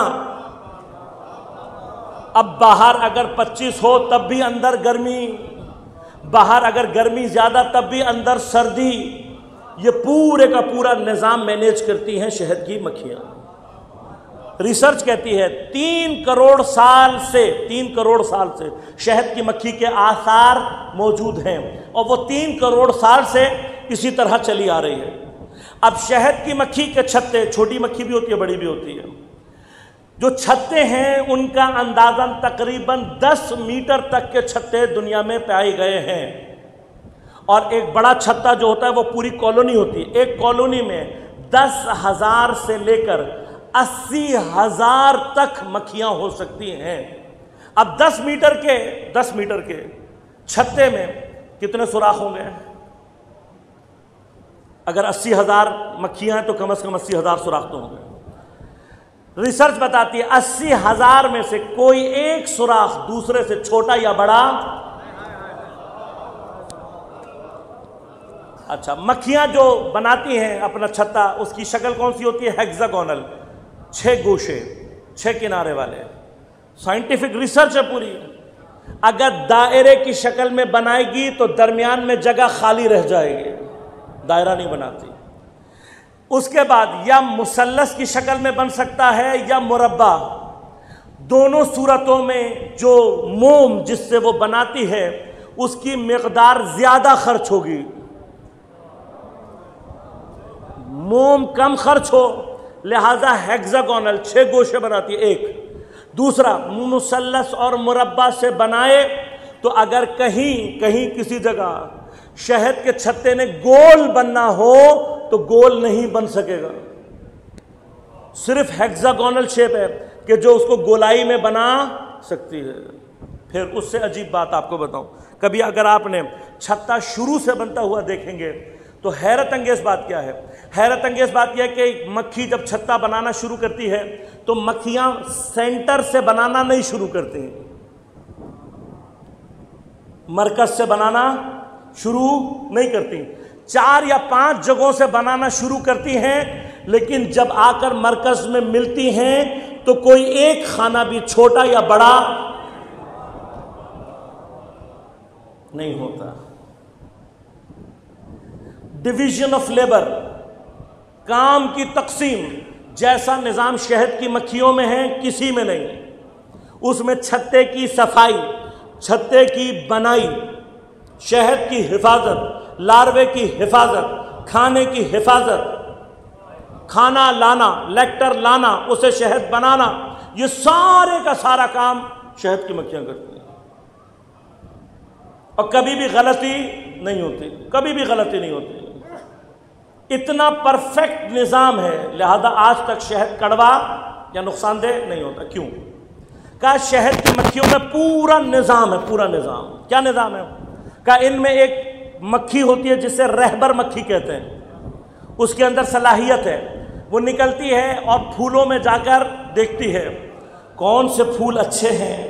اب باہر اگر پچیس ہو تب بھی اندر گرمی، باہر اگر گرمی زیادہ تب بھی اندر سردی، یہ پورے کا پورا نظام مینیج کرتی ہیں شہد کی مکھیاں۔ ریسرچ کہتی ہے تین کروڑ سال سے تین کروڑ سال سے شہد کی مکھی کے آثار موجود ہیں، اور وہ تین کروڑ سال سے اسی طرح چلی آ رہی ہے۔ اب شہد کی مکھی کے چھتے، چھوٹی مکھی بھی ہوتی ہے، بڑی بھی ہوتی ہے، جو چھتے ہیں ان کا اندازاً تقریباً دس میٹر تک کے چھتے دنیا میں پائے گئے ہیں، اور ایک بڑا چھتا جو ہوتا ہے وہ پوری کالونی ہوتی ہے۔ ایک کالونی میں دس ہزار سے لے کر اسی ہزار تک مکھیاں ہو سکتی ہیں۔ اب دس میٹر کے دس میٹر کے چھتے میں کتنے سوراخ ہوں گے؟ اگر اسی ہزار مکھیاں ہیں تو کم از کم اسی ہزار سوراخ تو ہوں گے۔ ریسرچ بتاتی ہے اسی ہزار میں سے کوئی ایک سوراخ دوسرے سے چھوٹا یا بڑا۔ اچھا، مکھیاں جو بناتی ہیں اپنا چھتا، اس کی شکل کون سی ہوتی ہے؟ ہیگزاگونل، چھ گوشے، چھ کنارے والے۔ سائنٹیفک ریسرچ ہے پوری۔ اگر دائرے کی شکل میں بنائے گی تو درمیان میں جگہ خالی رہ جائے گی، دائرہ نہیں بناتی۔ اس کے بعد یا مثلث کی شکل میں بن سکتا ہے یا مربع۔ دونوں صورتوں میں جو موم جس سے وہ بناتی ہے اس کی مقدار زیادہ خرچ ہوگی۔ موم کم خرچ ہو لہذا ہیگزاگونل چھ گوشے بناتی ہے ایک۔ دوسرا مثلث اور مربع سے بنائے تو اگر کہیں کہیں کسی جگہ شہد کے چھتے نے گول بننا ہو تو گول نہیں بن سکے گا، صرف ہیگزاگونل شیپ ہے کہ جو اس کو گولائی میں بنا سکتی ہے۔ پھر اس سے عجیب بات آپ کو بتاؤں، کبھی اگر آپ نے چھتا شروع سے بنتا ہوا دیکھیں گے تو حیرت انگیز بات کیا ہے؟ حیرت انگیز بات یہ ہے کہ مکھی جب چھتا بنانا شروع کرتی ہے تو مکھیاں سینٹر سے بنانا نہیں شروع کرتی ہیں، مرکز سے بنانا شروع نہیں کرتی، چار یا پانچ جگہوں سے بنانا شروع کرتی ہیں، لیکن جب آ کر مرکز میں ملتی ہیں تو کوئی ایک خانہ بھی چھوٹا یا بڑا نہیں ہوتا. ڈویژن آف لیبر، کام کی تقسیم، جیسا نظام شہد کی مکھیوں میں ہے کسی میں نہیں. اس میں چھتے کی صفائی، چھتے کی بنائی، شہد کی حفاظت، لاروے کی حفاظت، کھانے کی حفاظت، کھانا لانا، لیکٹر لانا، اسے شہد بنانا، یہ سارے کا سارا کام شہد کی مکھیاں کرتی ہیں. اور کبھی بھی غلطی نہیں ہوتی، کبھی بھی غلطی نہیں ہوتی. اتنا پرفیکٹ نظام ہے، لہذا آج تک شہد کڑوا یا نقصان دہ نہیں ہوتا. کیوں؟ کہا شہد کی مکھیوں میں پورا نظام ہے، پورا نظام. کیا نظام ہے؟ کہا ان میں ایک مکھی ہوتی ہے جسے رہبر مکھی کہتے ہیں. اس کے اندر صلاحیت ہے، وہ نکلتی ہے اور پھولوں میں جا کر دیکھتی ہے کون سے پھول اچھے ہیں،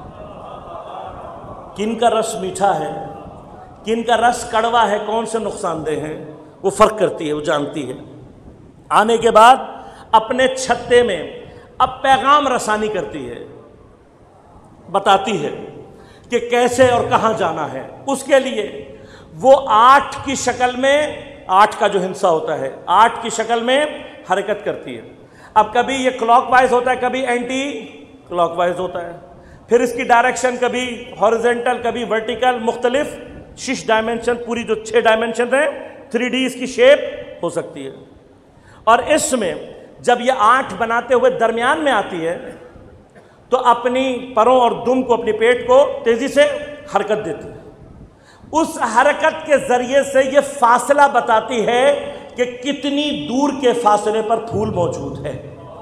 کن کا رس میٹھا ہے، کن کا رس کڑوا ہے، کون سے نقصان دہ ہیں، وہ فرق کرتی ہے، وہ جانتی ہے. آنے کے بعد اپنے چھتے میں اب پیغام رسانی کرتی ہے، بتاتی ہے کہ کیسے اور کہاں جانا ہے. اس کے لیے وہ آٹھ کی شکل میں، آٹھ کا جو ہندسہ ہوتا ہے، آٹھ کی شکل میں حرکت کرتی ہے. اب کبھی یہ کلاک وائز ہوتا ہے، کبھی اینٹی کلاک وائز ہوتا ہے. پھر اس کی ڈائریکشن کبھی ہاریزونٹل، کبھی ورٹیکل، مختلف شش ڈائمنشن، پوری جو چھ ڈائمنشن ہیں، تھری ڈی اس کی شیپ ہو سکتی ہے. اور اس میں جب یہ آٹھ بناتے ہوئے درمیان میں آتی ہے تو اپنی پروں اور دم کو، اپنی پیٹ کو تیزی سے حرکت دیتی ہے. اس حرکت کے ذریعے سے یہ فاصلہ بتاتی ہے کہ کتنی دور کے فاصلے پر پھول موجود ہے.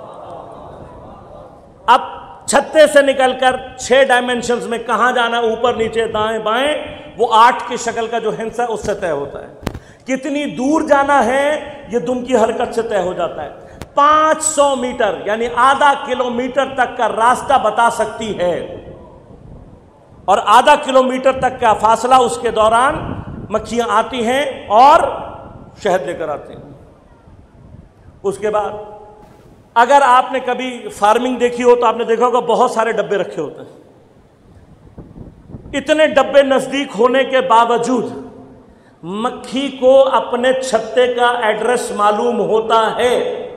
اب چھتے سے نکل کر چھ ڈائمنشنز میں کہاں جانا، اوپر نیچے دائیں بائیں، وہ آٹھ کی شکل کا جو ہندسہ ہے اس سے طے ہوتا ہے. کتنی دور جانا ہے یہ دم کی حرکت سے طے ہو جاتا ہے. پانچ سو میٹر یعنی آدھا کلومیٹر تک کا راستہ بتا سکتی ہے، اور آدھا کلومیٹر تک کا فاصلہ اس کے دوران مکھیاں آتی ہیں اور شہد لے کر آتی ہیں. اس کے بعد اگر آپ نے کبھی فارمنگ دیکھی ہو تو آپ نے دیکھا ہوگا بہت سارے ڈبے رکھے ہوتے ہیں. اتنے ڈبے نزدیک ہونے کے باوجود مکھی کو اپنے چھتے کا ایڈریس معلوم ہوتا ہے.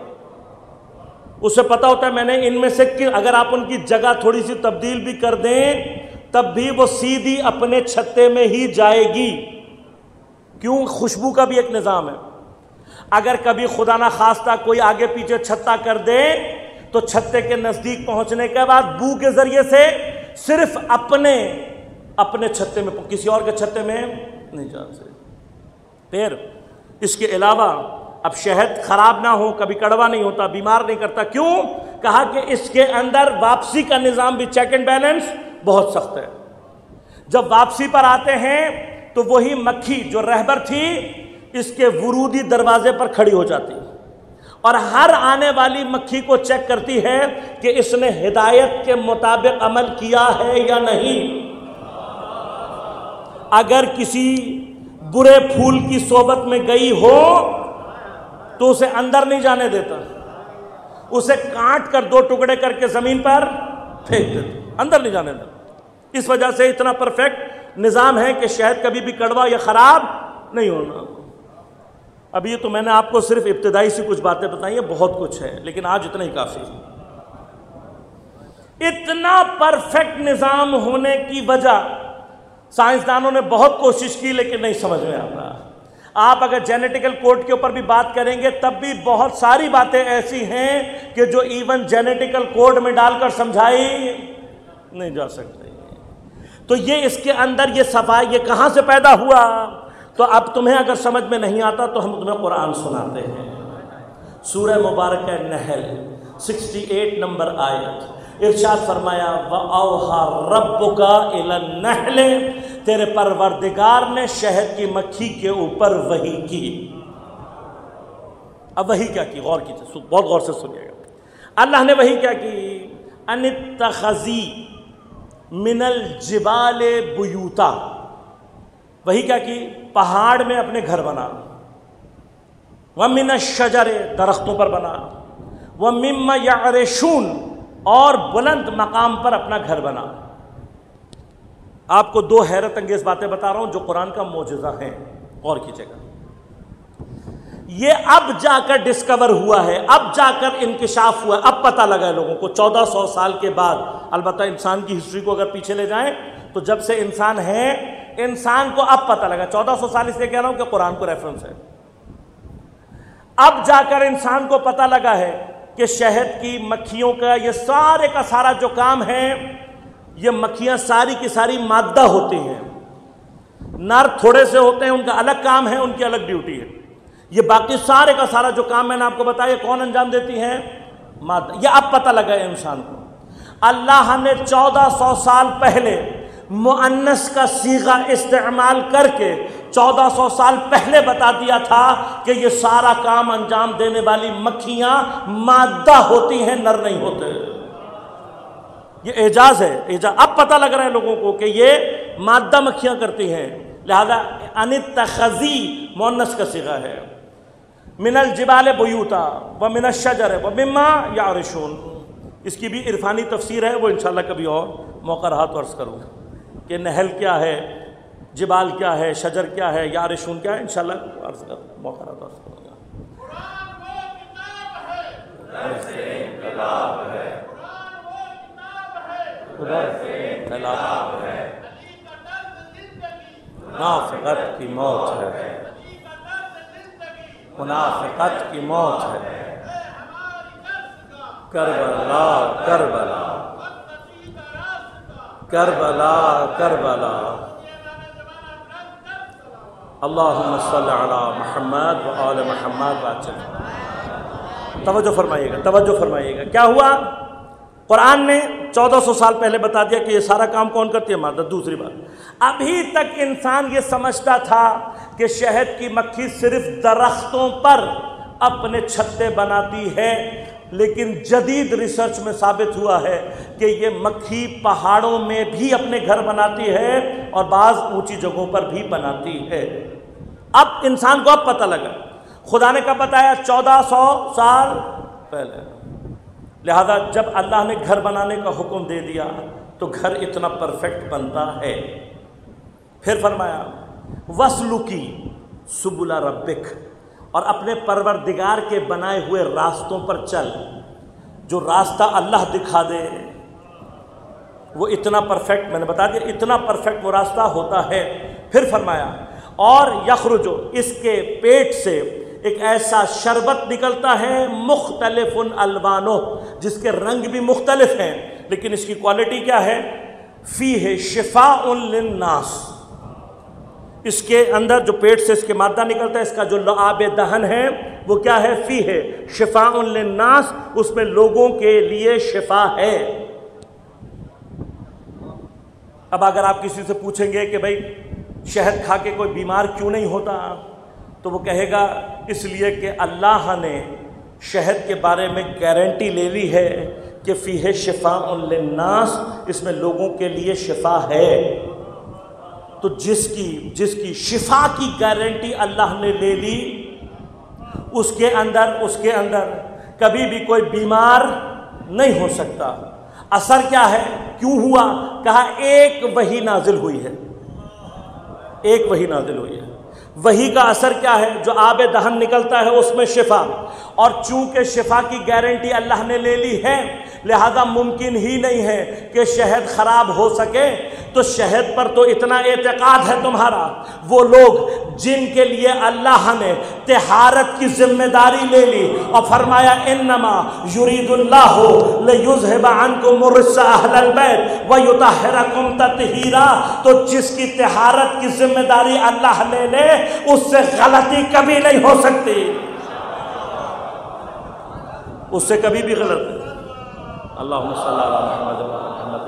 اسے پتا ہوتا ہے میں نے ان میں سے اگر آپ ان کی جگہ تھوڑی سی تبدیل بھی کر دیں تب بھی وہ سیدھی اپنے چھتے میں ہی جائے گی. کیوں؟ خوشبو کا بھی ایک نظام ہے. اگر کبھی خدا نہ خواستہ کوئی آگے پیچھے چھتا کر دے تو چھتے کے نزدیک پہنچنے کے بعد بو کے ذریعے سے صرف اپنے اپنے چھتے میں، کسی اور کے چھتے میں نہیں جا سکتے. پھر اس کے علاوہ اب شہد خراب نہ ہو، کبھی کڑوا نہیں ہوتا، بیمار نہیں کرتا. کیوں؟ کہا کہ اس کے اندر واپسی کا نظام بھی، چیک اینڈ بیلنس بہت سخت ہے. جب واپسی پر آتے ہیں تو وہی مکھی جو رہبر تھی اس کے ورودی دروازے پر کھڑی ہو جاتی اور ہر آنے والی مکھی کو چیک کرتی ہے کہ اس نے ہدایت کے مطابق عمل کیا ہے یا نہیں. اگر کسی برے پھول کی صحبت میں گئی ہو تو اسے اندر نہیں جانے دیتا، اسے کاٹ کر دو ٹکڑے کر کے زمین پر پھینک دیتا، اندر نہیں جانے دیتا. اس وجہ سے اتنا پرفیکٹ نظام ہے کہ شہد کبھی بھی کڑوا یا خراب نہیں ہونا. اب یہ تو میں نے آپ کو صرف ابتدائی سے کچھ باتیں بتائی ہیں، بہت کچھ ہے لیکن آج اتنا ہی کافی ہے. اتنا پرفیکٹ نظام ہونے کی وجہ سائنسدانوں نے بہت کوشش کی لیکن نہیں سمجھ میں آتا. آپ اگر جینیٹیکل کوڈ کے اوپر بھی بات کریں گے تب بھی بہت ساری باتیں ایسی ہیں کہ جو ایون جینیٹیکل کوڈ میں ڈال کر سمجھائی نہیں جا سکتے. تو یہ اس کے اندر یہ صفائی یہ کہاں سے پیدا ہوا؟ تو اب تمہیں اگر سمجھ میں نہیں آتا تو ہم تمہیں قرآن سناتے ہیں. سورہ مبارکہ نحل اڑسٹھ نمبر آیت، ارشاد فرمایا وَأَوْحَى رَبُّكَ إِلَى النَّحْلِ، تیرے پروردگار نے شہد کی مکھی کے اوپر وحی کی. اب وحی کیا کی؟ غور کیجیے، بہت غور سے سنیے گا. اللہ نے وحی کیا کی؟ ان اتخذی من الجبال بیوتا. وحی کیا کی؟ پہاڑ میں اپنے گھر بنا. ومن الشجر، درختوں پر بنا. ومما یعرشون، اور بلند مقام پر اپنا گھر بنا. آپ کو دو حیرت انگیز باتیں بتا رہا ہوں جو قرآن کا معجزہ ہیں، غور کیجیے گا۔ یہ اب جا کر ڈسکور ہوا ہے، اب جا کر انکشاف ہوا ہے، اب پتہ لگا ہے لوگوں کو چودہ سو سال کے بعد۔ البتہ انسان کی ہسٹری کو اگر پیچھے لے جائیں تو جب سے انسان ہے، انسان کو اب پتہ لگا۔ چودہ سو سال اس لیے کہہ رہا ہوں کہ قرآن کو ریفرنس ہے۔ اب جا کر انسان کو پتہ لگا ہے کہ شہد کی مکھیوں کا یہ سارے کا سارا جو کام ہے، یہ مکھیاں ساری کی ساری مادہ ہوتی ہیں، نر تھوڑے سے ہوتے ہیں، ان کا الگ کام ہے، ان کی الگ ڈیوٹی ہے۔ یہ باقی سارے کا سارا جو کام میں نے آپ کو بتایا کون انجام دیتی ہیں؟ مادہ۔ یہ اب پتہ لگا ہے انسان کو۔ اللہ نے چودہ سو سال پہلے مؤنث کا صیغہ استعمال کر کے چودہ سو سال پہلے بتا دیا تھا کہ یہ سارا کام انجام دینے والی مکھیاں مادہ ہوتی ہیں، نر نہیں ہوتے۔ یہ اعجاز ہے، اعجاز۔ اب پتہ لگ رہا ہے لوگوں کو کہ یہ مادہ مکھیاں کرتی ہیں، لہذا ان اتخذی مؤنث کا صیغہ ہے۔ من الجبال بیوتا ومن الشجر ومما یعرشون، اس کی بھی عرفانی تفسیر ہے، وہ انشاءاللہ کبھی اور موقع رہا تو عرض کروں کہ نحل کیا ہے، جبال کیا ہے، شجر کیا ہے، یعرشون کیا ہے، انشاءاللہ عرض کروں، موقع رہا تو عرض کروں گا۔ منافقت کی موت ہے، منافقت کی موت ہے، کربلا کربلا کربلا کربلا۔ اللہم صلی علی محمد و آل محمد وسلم۔ توجہ فرمائیے گا، توجہ فرمائیے گا۔ کیا ہوا؟ قرآن نے چودہ سو سال پہلے بتا دیا کہ یہ سارا کام کون کرتی ہے؟ مادہ۔ دوسری بات، ابھی تک انسان یہ سمجھتا تھا کہ شہد کی مکھی صرف درختوں پر اپنے چھتے بناتی ہے، لیکن جدید ریسرچ میں ثابت ہوا ہے کہ یہ مکھی پہاڑوں میں بھی اپنے گھر بناتی ہے اور بعض اونچی جگہوں پر بھی بناتی ہے۔ اب انسان کو اب پتہ لگا، خدا نے کب بتایا؟ چودہ سو سال پہلے۔ لہذا جب اللہ نے گھر بنانے کا حکم دے دیا تو گھر اتنا پرفیکٹ بنتا ہے۔ پھر فرمایا وَاسْلُكِي سُبُلَ رَبِّكَ، اور اپنے پروردگار کے بنائے ہوئے راستوں پر چل۔ جو راستہ اللہ دکھا دے وہ اتنا پرفیکٹ، میں نے بتا دیا اتنا پرفیکٹ وہ راستہ ہوتا ہے۔ پھر فرمایا اور یخرجو، اس کے پیٹ سے ایک ایسا شربت نکلتا ہے مختلف الوانو، جس کے رنگ بھی مختلف ہیں، لیکن اس کی کوالٹی کیا ہے؟ فیہ شفاء للناس، اس کے اندر جو پیٹ سے اس کے مادہ نکلتا ہے، اس کا جو لعاب دہن ہے وہ کیا ہے؟ فیہ شفاء للناس، اس میں لوگوں کے لیے شفا ہے۔ اب اگر آپ کسی سے پوچھیں گے کہ بھائی شہد کھا کے کوئی بیمار کیوں نہیں ہوتا، تو وہ کہے گا اس لیے کہ اللہ نے شہد کے بارے میں گارنٹی لے لی ہے کہ فیہ شفاء للناس، اس میں لوگوں کے لیے شفا ہے۔ تو جس کی جس کی شفا کی گارنٹی اللہ نے لے لی، اس کے اندر اس کے اندر کبھی بھی کوئی بیمار نہیں ہو سکتا۔ اثر کیا ہے؟ کیوں ہوا؟ کہا ایک وحی نازل ہوئی ہے، ایک وحی نازل ہوئی ہے۔ وحی کا اثر کیا ہے؟ جو آب دہن نکلتا ہے اس میں شفا، اور چونکہ شفا کی گارنٹی اللہ نے لے لی ہے، لہذا ممکن ہی نہیں ہے کہ شہد خراب ہو سکے۔ تو شہد پر تو اتنا اعتقاد ہے تمہارا، وہ لوگ جن کے لیے اللہ نے طہارت کی ذمہ داری لے لی اور فرمایا انما یرید اللہ لیذھب عنکم الرجس اہل البیت ویطہرکم تطہیرا، تو جس کی طہارت کی ذمہ داری اللہ لے لے اس سے غلطی کبھی نہیں ہو سکتی، اس سے کبھی بھی غلط نہیں۔ اللہم صلی علی محمد و محمد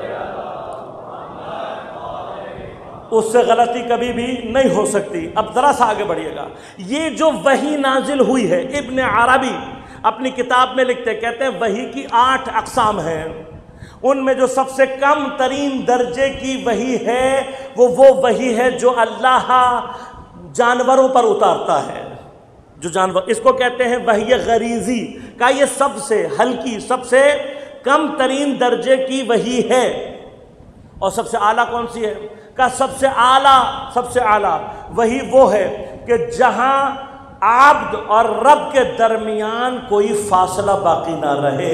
اس سے غلطی کبھی بھی نہیں ہو سکتی۔ اب ذرا سا آگے بڑھیے گا۔ یہ جو وحی نازل ہوئی ہے، ابن عربی اپنی کتاب میں لکھتے کہتے ہیں وحی کی آٹھ اقسام ہیں، ان میں جو سب سے کم ترین درجے کی وحی ہے وہ وہ وحی ہے جو اللہ جانوروں پر اتارتا ہے۔ جو جانور، اس کو کہتے ہیں وحی غریزی کا، یہ سب سے ہلکی، سب سے کم ترین درجے کی وحی ہے۔ اور سب سے اعلیٰ کون سی ہے؟ کہ سب سے اعلیٰ سب سے اعلیٰ وہی وہ ہے کہ جہاں عبد اور رب کے درمیان کوئی فاصلہ باقی نہ رہے.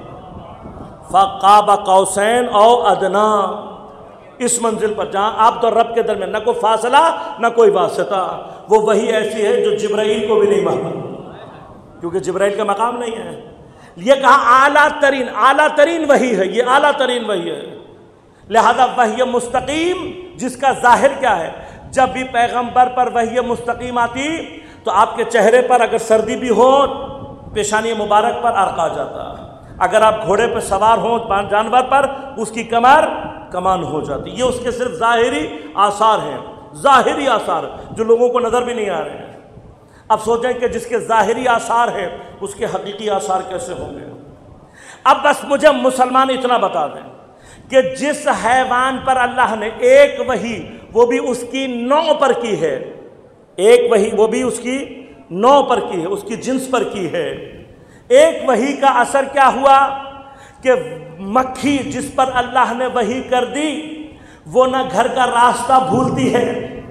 فقاب قوسین او ادنا، اس منزل پر جہاں عبد اور رب کے درمیان نہ کوئی فاصلہ نہ کوئی واسطہ، وہ وہی ایسی ہے جو جبرائیل کو بھی نہیں معلوم، کیونکہ جبرائیل کا مقام نہیں ہے. یہ کہا اعلیٰ ترین، اعلیٰ ترین وہی ہے، یہ اعلیٰ ترین وہی ہے. لہذا وحی مستقیم جس کا ظاہر کیا ہے، جب بھی پیغمبر پر وحی مستقیم آتی تو آپ کے چہرے پر اگر سردی بھی ہو پیشانی مبارک پر عرق آ جاتا، اگر آپ گھوڑے پہ سوار ہوں جانور پر اس کی کمر کمان ہو جاتی. یہ اس کے صرف ظاہری آثار ہیں، ظاہری آثار جو لوگوں کو نظر بھی نہیں آ رہے ہیں. اب سوچیں کہ جس کے ظاہری آثار ہیں اس کے حقیقی آثار کیسے ہوں گے. اب بس مجھے مسلمان اتنا بتا دیں کہ جس حیوان پر اللہ نے ایک وحی وہ بھی اس کی نوع پر کی ہے، ایک وحی وہ بھی اس کی نوع پر کی ہے، اس کی جنس پر کی ہے. ایک وحی کا اثر کیا ہوا کہ مکھی جس پر اللہ نے وحی کر دی وہ نہ گھر کا راستہ بھولتی ہے،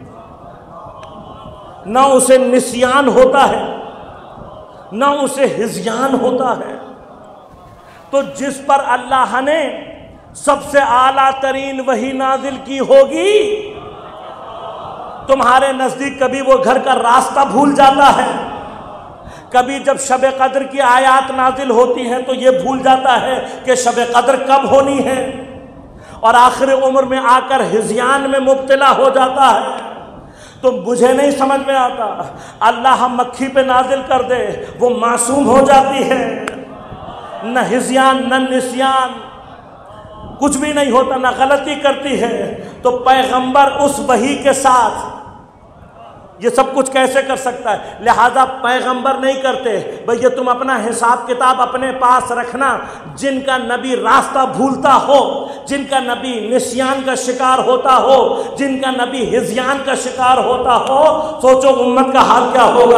نہ اسے نسیان ہوتا ہے، نہ اسے ہذیان ہوتا ہے. تو جس پر اللہ نے سب سے اعلیٰ ترین وحی نازل کی ہوگی، تمہارے نزدیک کبھی وہ گھر کا راستہ بھول جاتا ہے؟ کبھی جب شب قدر کی آیات نازل ہوتی ہیں تو یہ بھول جاتا ہے کہ شب قدر کب ہونی ہے، اور آخر عمر میں آ کر ہذیان میں مبتلا ہو جاتا ہے. تو مجھے نہیں سمجھ میں آتا، اللہ مکھی پہ نازل کر دے وہ معصوم ہو جاتی ہے، نہ ہذیان نہ نسیان، کچھ بھی نہیں ہوتا، نہ غلطی کرتی ہے. تو پیغمبر اس وحی کے ساتھ یہ سب کچھ کیسے کر سکتا ہے؟ لہذا پیغمبر نہیں کرتے. بھئی یہ تم اپنا حساب کتاب اپنے پاس رکھنا. جن کا نبی راستہ بھولتا ہو، جن کا نبی نسیان کا شکار ہوتا ہو، جن کا نبی ہذیان کا شکار ہوتا ہو، سوچو امت کا حال کیا ہوگا.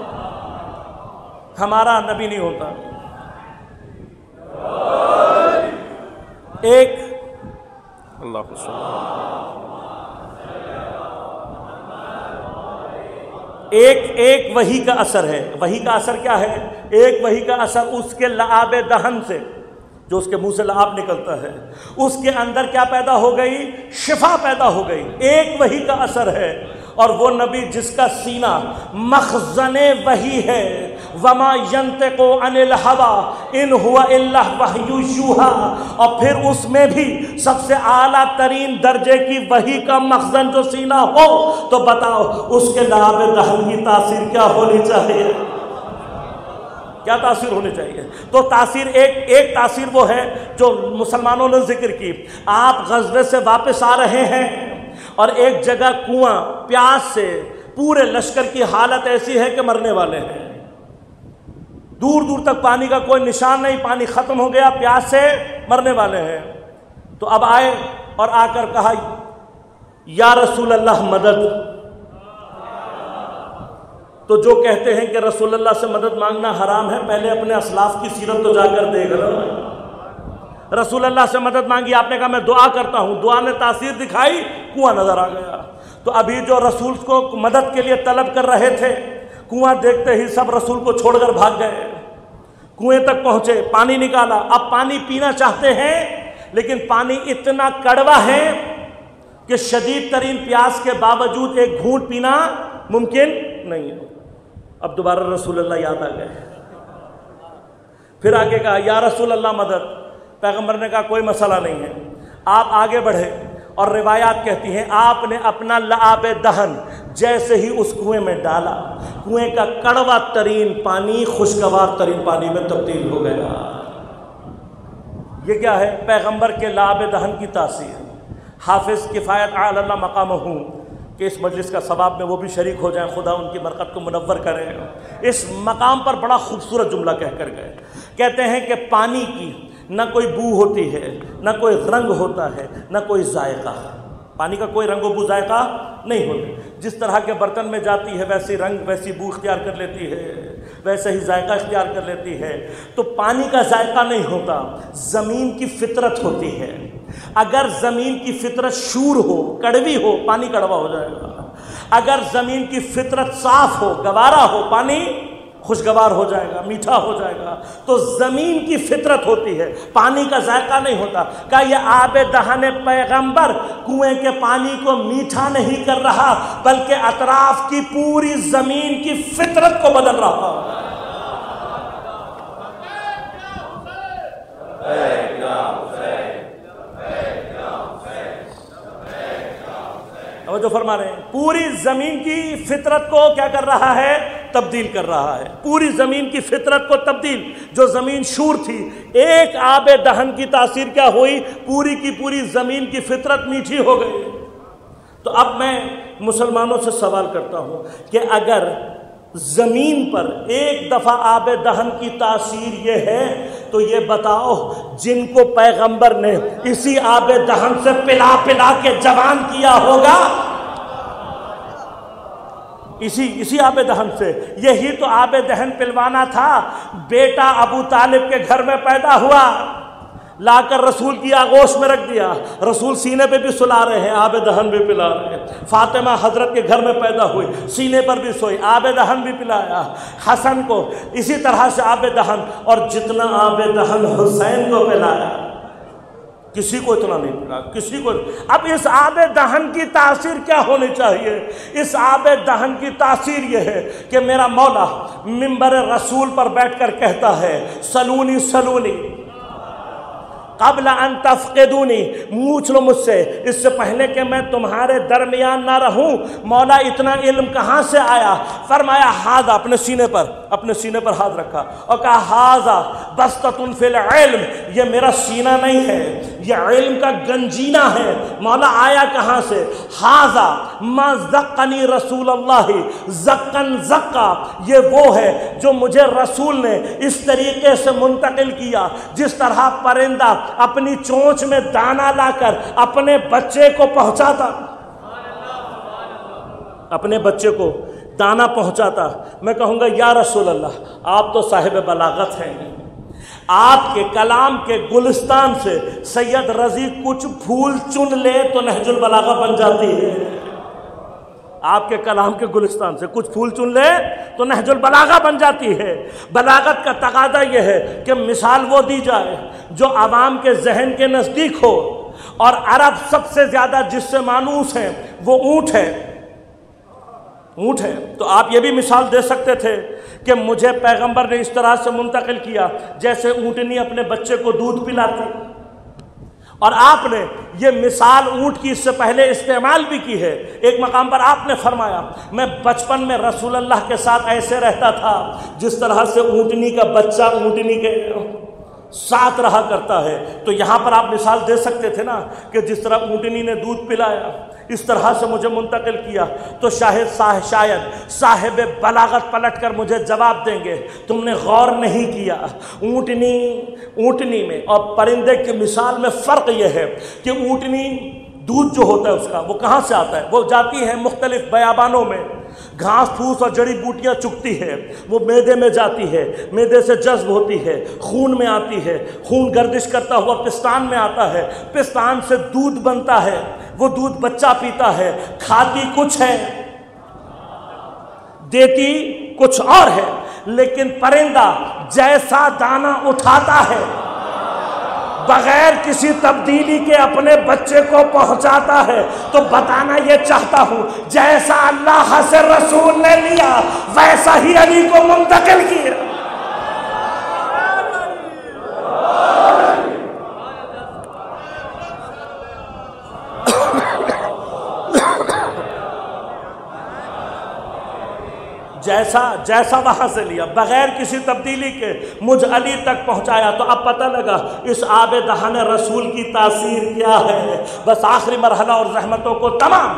ہمارا نبی نہیں ہوتا. ایک اللہ ایک ایک وحی کا اثر ہے. وحی کا اثر کیا ہے؟ ایک وحی کا اثر اس کے لعاب دہن سے، جو اس کے منہ سے لعاب نکلتا ہے، اس کے اندر کیا پیدا ہو گئی؟ شفا پیدا ہو گئی. ایک وحی کا اثر ہے. اور وہ نبی جس کا سینہ مخزن وحی ہے، وما ينطق عن الهوى ان هو الا وحی یوحی، اور پھر اس میں بھی سب سے اعلیٰ ترین درجے کی وحی کا مخزن جو سینہ ہو، تو بتاؤ اس کے لعاب دہن کی تاثیر کیا ہونی چاہیے؟ کیا تاثیر ہونی چاہیے؟ تو تاثیر ایک ایک تاثیر وہ ہے جو مسلمانوں نے ذکر کی. آپ غزوے سے واپس آ رہے ہیں اور ایک جگہ کنواں پیاس سے پورے لشکر کی حالت ایسی ہے کہ مرنے والے ہیں، دور دور تک پانی کا کوئی نشان نہیں، پانی ختم ہو گیا، پیاس سے مرنے والے ہیں. تو اب آئے اور آ کر کہا یا رسول اللہ مدد. تو جو کہتے ہیں کہ رسول اللہ سے مدد مانگنا حرام ہے، پہلے اپنے اسلاف کی سیرت تو جا کر دیکھ لو. رسول اللہ سے مدد مانگی، آپ نے کہا میں دعا کرتا ہوں، دعا نے تاثیر دکھائی، کنواں نظر آ گیا. تو ابھی جو رسول کو مدد کے لیے طلب کر رہے تھے، کنواں دیکھتے ہی سب رسول کو چھوڑ کر بھاگ گئے. کنویں تک پہنچے، پانی نکالا. اب پانی پینا چاہتے ہیں لیکن پانی اتنا کڑوا ہے کہ شدید ترین پیاس کے باوجود ایک گھونٹ پینا ممکن نہیں ہے. اب دوبارہ رسول اللہ یاد آ گئے. پھر آگے کہا یا رسول اللہ مدد. پیغمبر نے کہا کوئی مسئلہ نہیں ہے. آپ آگے بڑھے اور روایات کہتی ہیں آپ نے اپنا لعاب دہن جیسے ہی اس کنویں میں ڈالا، کنویں کا کڑوا ترین پانی خوشگوار ترین پانی میں تبدیل ہو گیا. یہ کیا ہے؟ پیغمبر کے لعاب دہن کی تاثیر. حافظ کفایت علی اللہ مقامہ ہوں کہ اس مجلس کا ثواب میں وہ بھی شریک ہو جائیں، خدا ان کی برکت کو منور کرے. اس مقام پر بڑا خوبصورت جملہ کہہ کر گئے. کہتے ہیں کہ پانی کی نہ کوئی بو ہوتی ہے، نہ کوئی رنگ ہوتا ہے، نہ کوئی ذائقہ. پانی کا کوئی رنگ و بو ذائقہ نہیں ہوتا. جس طرح کے برتن میں جاتی ہے ویسی رنگ ویسی بو اختیار کر لیتی ہے، ویسے ہی ذائقہ اختیار کر لیتی ہے. تو پانی کا ذائقہ نہیں ہوتا، زمین کی فطرت ہوتی ہے. اگر زمین کی فطرت شور ہو، کڑوی ہو، پانی کڑوا ہو جائے گا۔ اگر زمین کی فطرت صاف ہو، گوارا ہو، پانی خوشگوار ہو جائے گا، میٹھا ہو جائے گا۔ تو زمین کی فطرت ہوتی ہے، پانی کا ذائقہ نہیں ہوتا۔ کہ یہ آب دہن پیغمبر کنویں کے پانی کو میٹھا نہیں کر رہا، بلکہ اطراف کی پوری زمین کی فطرت کو بدل رہا۔ جو فرما رہے ہیں پوری زمین کی فطرت کو کیا کر رہا ہے؟ تبدیل کر رہا ہے۔ پوری زمین کی فطرت کو تبدیل، جو زمین شور تھی، ایک آب دہن کی تاثیر کیا ہوئی؟ پوری کی پوری زمین کی فطرت میٹھی ہو گئی۔ تو اب میں مسلمانوں سے سوال کرتا ہوں کہ اگر زمین پر ایک دفعہ آب دہن کی تاثیر یہ ہے تو یہ بتاؤ جن کو پیغمبر نے اسی آب دہن سے پلا پلا کے جوان کیا ہوگا، اسی اسی آب دہن سے، یہی تو آب دہن پلوانا تھا۔ بیٹا ابو طالب کے گھر میں پیدا ہوا، لا کر رسول کی آغوش میں رکھ دیا، رسول سینے پہ بھی سلا رہے ہیں، آب دہن بھی پلا رہے ہیں۔ فاطمہ حضرت کے گھر میں پیدا ہوئی، سینے پر بھی سوئی، آب دہن بھی پلایا۔ حسن کو اسی طرح سے آب دہن، اور جتنا آب دہن حسین کو پلایا، کسی کو اتنا نہیں پلا، کسی کو۔ اب اس آب دہن کی تاثیر کیا ہونی چاہیے؟ اس آب دہن کی تاثیر یہ ہے کہ میرا مولا منبر رسول پر بیٹھ کر کہتا ہے سلونی سلونی قبل ان تفقدونی، پوچھ لو مجھ سے اس سے پہلے کہ میں تمہارے درمیان نہ رہوں۔ مولا اتنا علم کہاں سے آیا؟ فرمایا ہاذا، اپنے سینے پر اپنے سینے پر ہاتھ رکھا اور کہا ہاذا بسطۃ فی العلم، یہ میرا سینہ نہیں ہے، یہ علم کا گنجینہ ہے۔ مولا آیا کہاں سے؟ ہاذا ما زقنی رسول اللہ زقن زقا، یہ وہ ہے جو مجھے رسول نے اس طریقے سے منتقل کیا جس طرح پرندہ اپنی چونچ میں دانا لا کر اپنے بچے کو پہنچاتا، اپنے بچے کو دانا پہنچاتا۔ میں کہوں گا یا رسول اللہ، آپ تو صاحب بلاغت ہیں، آپ کے کلام کے گلستان سے سید رضی کچھ پھول چن لے تو نہج البلاغہ بن جاتی ہے۔ آپ کے کلام کے گلستان سے کچھ پھول چن لے تو نہج البلاغہ بن جاتی ہے۔ بلاغت کا تقاضا یہ ہے کہ مثال وہ دی جائے جو عوام کے ذہن کے نزدیک ہو، اور عرب سب سے زیادہ جس سے مانوس ہیں وہ اونٹ ہے، اونٹ ہے۔ تو آپ یہ بھی مثال دے سکتے تھے کہ مجھے پیغمبر نے اس طرح سے منتقل کیا جیسے اونٹنی اپنے بچے کو دودھ پلاتی، اور آپ نے یہ مثال اونٹ کی اس سے پہلے استعمال بھی کی ہے۔ ایک مقام پر آپ نے فرمایا میں بچپن میں رسول اللہ کے ساتھ ایسے رہتا تھا جس طرح سے اونٹنی کا بچہ اونٹنی کے ساتھ رہا کرتا ہے۔ تو یہاں پر آپ مثال دے سکتے تھے نا کہ جس طرح اونٹنی نے دودھ پلایا اس طرح سے مجھے منتقل کیا۔ تو شاہد شاید صاحب بلاغت پلٹ کر مجھے جواب دیں گے تم نے غور نہیں کیا، اونٹنی اونٹنی میں اور پرندے کی مثال میں فرق یہ ہے کہ اونٹنی دودھ جو ہوتا ہے اس کا وہ کہاں سے آتا ہے؟ وہ جاتی ہے مختلف بیابانوں میں، گھاس پھوس اور جڑی بوٹیاں چگتی ہے، وہ معدے میں جاتی ہے، معدے سے جذب ہوتی ہے، خون میں آتی ہے، خون گردش کرتا ہوا پستان میں آتا ہے، پستان سے دودھ بنتا ہے، وہ دودھ بچہ پیتا ہے، کھاتی کچھ ہے دیتی کچھ اور ہے۔ لیکن پرندہ جیسا دانا اٹھاتا ہے بغیر کسی تبدیلی کے اپنے بچے کو پہنچاتا ہے۔ تو بتانا یہ چاہتا ہوں جیسا اللہ سے رسول نے لیا ویسا ہی علی کو منتقل کیا۔ جیسا جیسا وہاں سے لیا بغیر کسی تبدیلی کے مجھ علی تک پہنچایا۔ تو اب پتہ لگا اس آب دہن رسول کی تاثیر کیا ہے۔ بس آخری مرحلہ اور زحمتوں کو تمام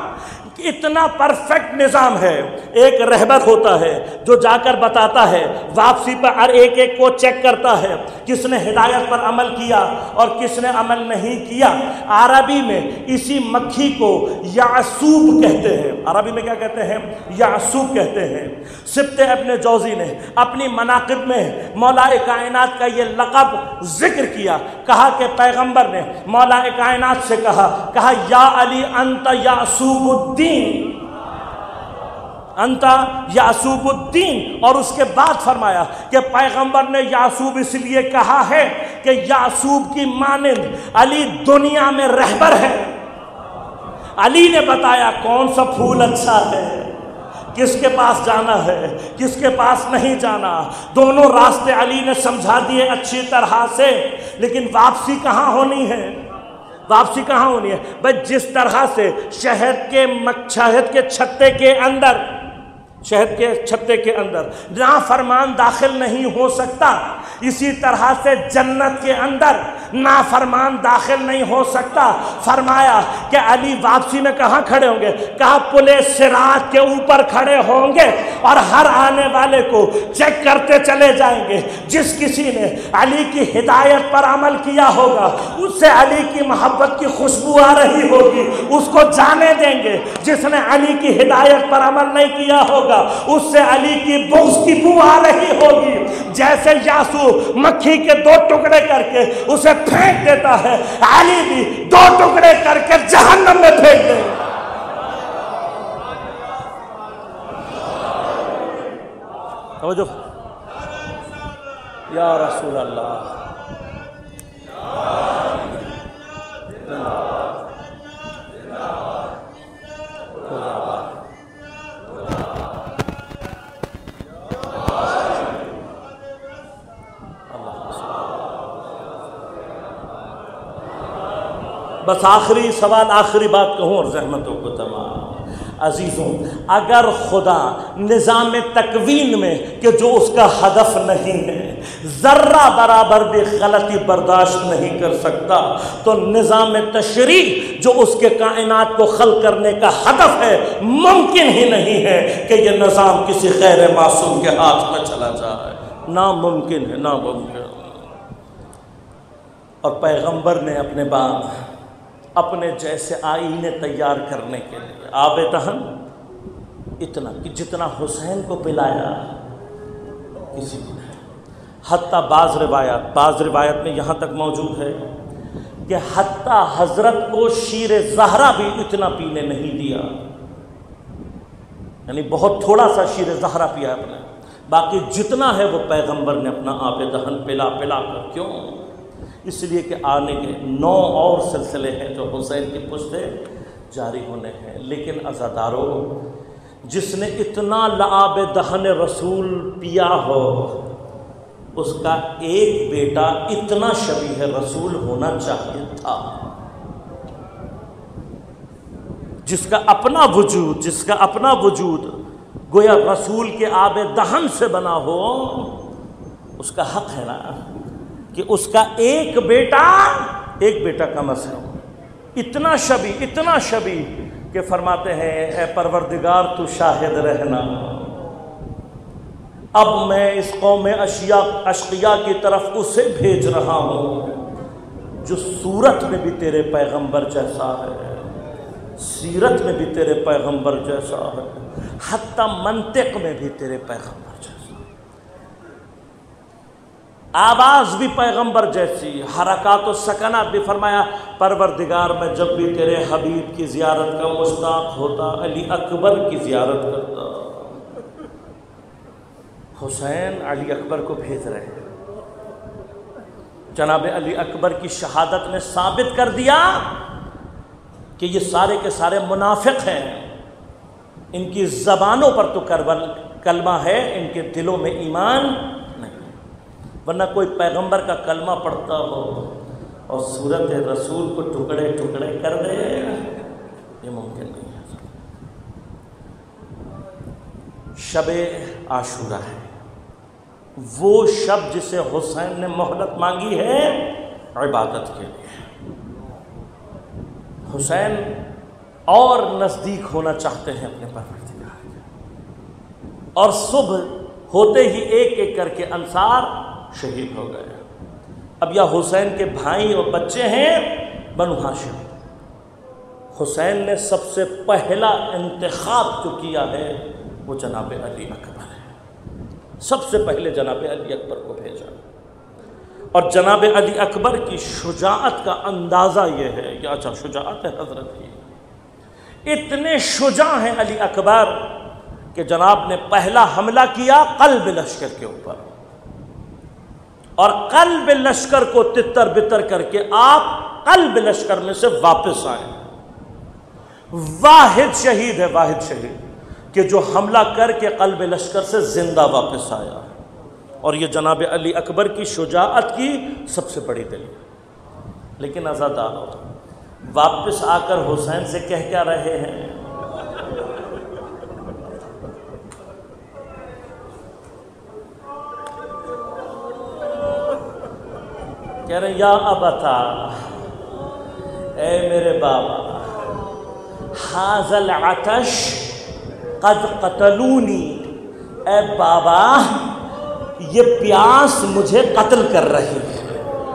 اتنا پرفیکٹ نظام ہے. ایک رہبر ہوتا ہے جو جا کر بتاتا ہے, واپسی پر ہر ایک ایک کو چیک کرتا ہے کس نے ہدایت پر عمل کیا اور کس نے عمل نہیں کیا. عربی میں اسی مکھی کو یعصوب کہتے ہیں. عربی میں کیا کہتے ہیں؟ یعصوب کہتے ہیں. سبط ابن جوزی نے اپنی مناقب میں مولا کائنات کا یہ لقب ذکر کیا. کہا کہ پیغمبر نے مولا کائنات سے کہا کہا یا علی انت یعصوب الدین، انت یعصوب الدین. اور اس کے بعد فرمایا کہ پیغمبر نے یعصوب اس لیے کہا ہے کہ یعصوب کی مانند علی دنیا میں رہبر ہے. علی نے بتایا کون سا پھول اچھا ہے، کس کے پاس جانا ہے، کس کے پاس نہیں جانا. دونوں راستے علی نے سمجھا دیے اچھی طرح سے. لیکن واپسی کہاں ہونی ہے؟ واپسی کہاں ہونی ہے؟ بھائی جس طرح سے شہد کے شہد کے چھتے کے اندر شہد کے چھتے کے اندر نافرمان داخل نہیں ہو سکتا، اسی طرح سے جنت کے اندر نافرمان داخل نہیں ہو سکتا. فرمایا کہ علی واپسی میں کہاں کھڑے ہوں گے؟ کہا پلے صراط کے اوپر کھڑے ہوں گے اور ہر آنے والے کو چیک کرتے چلے جائیں گے. جس کسی نے علی کی ہدایت پر عمل کیا ہوگا اس سے علی کی محبت کی خوشبو آ رہی ہوگی، اس کو جانے دیں گے. جس نے علی کی ہدایت پر عمل نہیں کیا ہوگا اس سے علی کی بغض کی بو آ رہی ہوگی. جیسے یعصوب مکھی کے دو ٹکڑے کر کے اسے پھینک دیتا ہے، علی بھی دو ٹکڑے کر کے جہنم میں پھینک دے. توجہ یا رسول اللہ. بس آخری سوال، آخری بات کہوں اور زحمتوں کو تمام. عزیزوں، اگر خدا نظام تکوین میں کہ جو اس کا ہدف نہیں ہے ذرہ برابر بھی غلطی برداشت نہیں کر سکتا تو نظام تشریع جو اس کے کائنات کو خلق کرنے کا ہدف ہے ممکن ہی نہیں ہے کہ یہ نظام کسی غیر معصوم کے ہاتھ میں چلا جائے. ناممکن ہے، ناممکن. اور پیغمبر نے اپنے بعد اپنے جیسے آئینے تیار کرنے کے لیے آب دہن اتنا کہ جتنا حسین کو پلایا کسی کو نہیں. حتیٰ بعض روایات بعض روایت میں یہاں تک موجود ہے کہ حتیٰ حضرت کو شیر زہرا بھی اتنا پینے نہیں دیا، یعنی بہت تھوڑا سا شیر زہرا پیا اپنے. باقی جتنا ہے وہ پیغمبر نے اپنا آب دہن پلا پلا کر. کیوں؟ اس لیے کہ آنے کے نو اور سلسلے ہیں جو حسین کی پشت سے جاری ہونے ہیں. لیکن عزادارو، جس نے اتنا لعاب دہن رسول پیا ہو اس کا ایک بیٹا اتنا شبیہ رسول ہونا چاہیے تھا، جس کا اپنا وجود جس کا اپنا وجود گویا رسول کے آب دہن سے بنا ہو. اس کا حق ہے نا کہ اس کا ایک بیٹا ایک بیٹا کم از کم اتنا شبیہ اتنا شبیہ کہ فرماتے ہیں اے پروردگار تو شاہد رہنا، اب میں اس قوم اشیاء اشقیاء کی طرف اسے بھیج رہا ہوں جو صورت میں بھی تیرے پیغمبر جیسا ہے، سیرت میں بھی تیرے پیغمبر جیسا ہے، حتیٰ منطق میں بھی تیرے پیغمبر جیسا، آواز بھی پیغمبر جیسی، حرکات و سکنات بھی. فرمایا پروردگار میں جب بھی تیرے حبیب کی زیارت کا مشتاق ہوتا علی اکبر کی زیارت کرتا. حسین علی اکبر کو بھیج رہے ہیں. جناب علی اکبر کی شہادت نے ثابت کر دیا کہ یہ سارے کے سارے منافق ہیں. ان کی زبانوں پر تو کربل کلمہ ہے، ان کے دلوں میں ایمان نہیں. ورنہ کوئی پیغمبر کا کلمہ پڑھتا ہو اور صورت رسول کو ٹکڑے ٹکڑے کر دے، یہ ممکن نہیں ہے. شب عاشورہ ہے وہ شب جسے حسین نے مہلت مانگی ہے، عبادت کے لیے. حسین اور نزدیک ہونا چاہتے ہیں اپنے پروردگار کے، اور صبح ہوتے ہی ایک ایک کر کے انصار شہید ہو گئے۔ اب یا حسین کے بھائی اور بچے ہیں بنو ہاشم، حسین نے سب سے پہلا انتخاب جو کیا ہے وہ جناب علی اکبر ہے، سب سے پہلے جناب علی اکبر کو بھیجا، اور جناب علی اکبر کی شجاعت کا اندازہ یہ ہے کہ اچھا شجاعت ہے حضرت کی، اتنے شجاع ہیں علی اکبر کہ جناب نے پہلا حملہ کیا قلب لشکر کے اوپر، اور قلب لشکر کو تتر بتر کر کے آپ قلب لشکر میں سے واپس آئے۔ واحد شہید ہے، واحد شہید کہ جو حملہ کر کے قلب لشکر سے زندہ واپس آیا، اور یہ جناب علی اکبر کی شجاعت کی سب سے بڑی دلیل۔ لیکن عزادارو، واپس آ کر حسین سے کہہ کیا رہے ہیں؟ کہہ رہے ہیں یا ابتا، اے میرے بابا، ھذا العطش قد قتلونی، اے بابا یہ پیاس مجھے قتل کر رہی ہے۔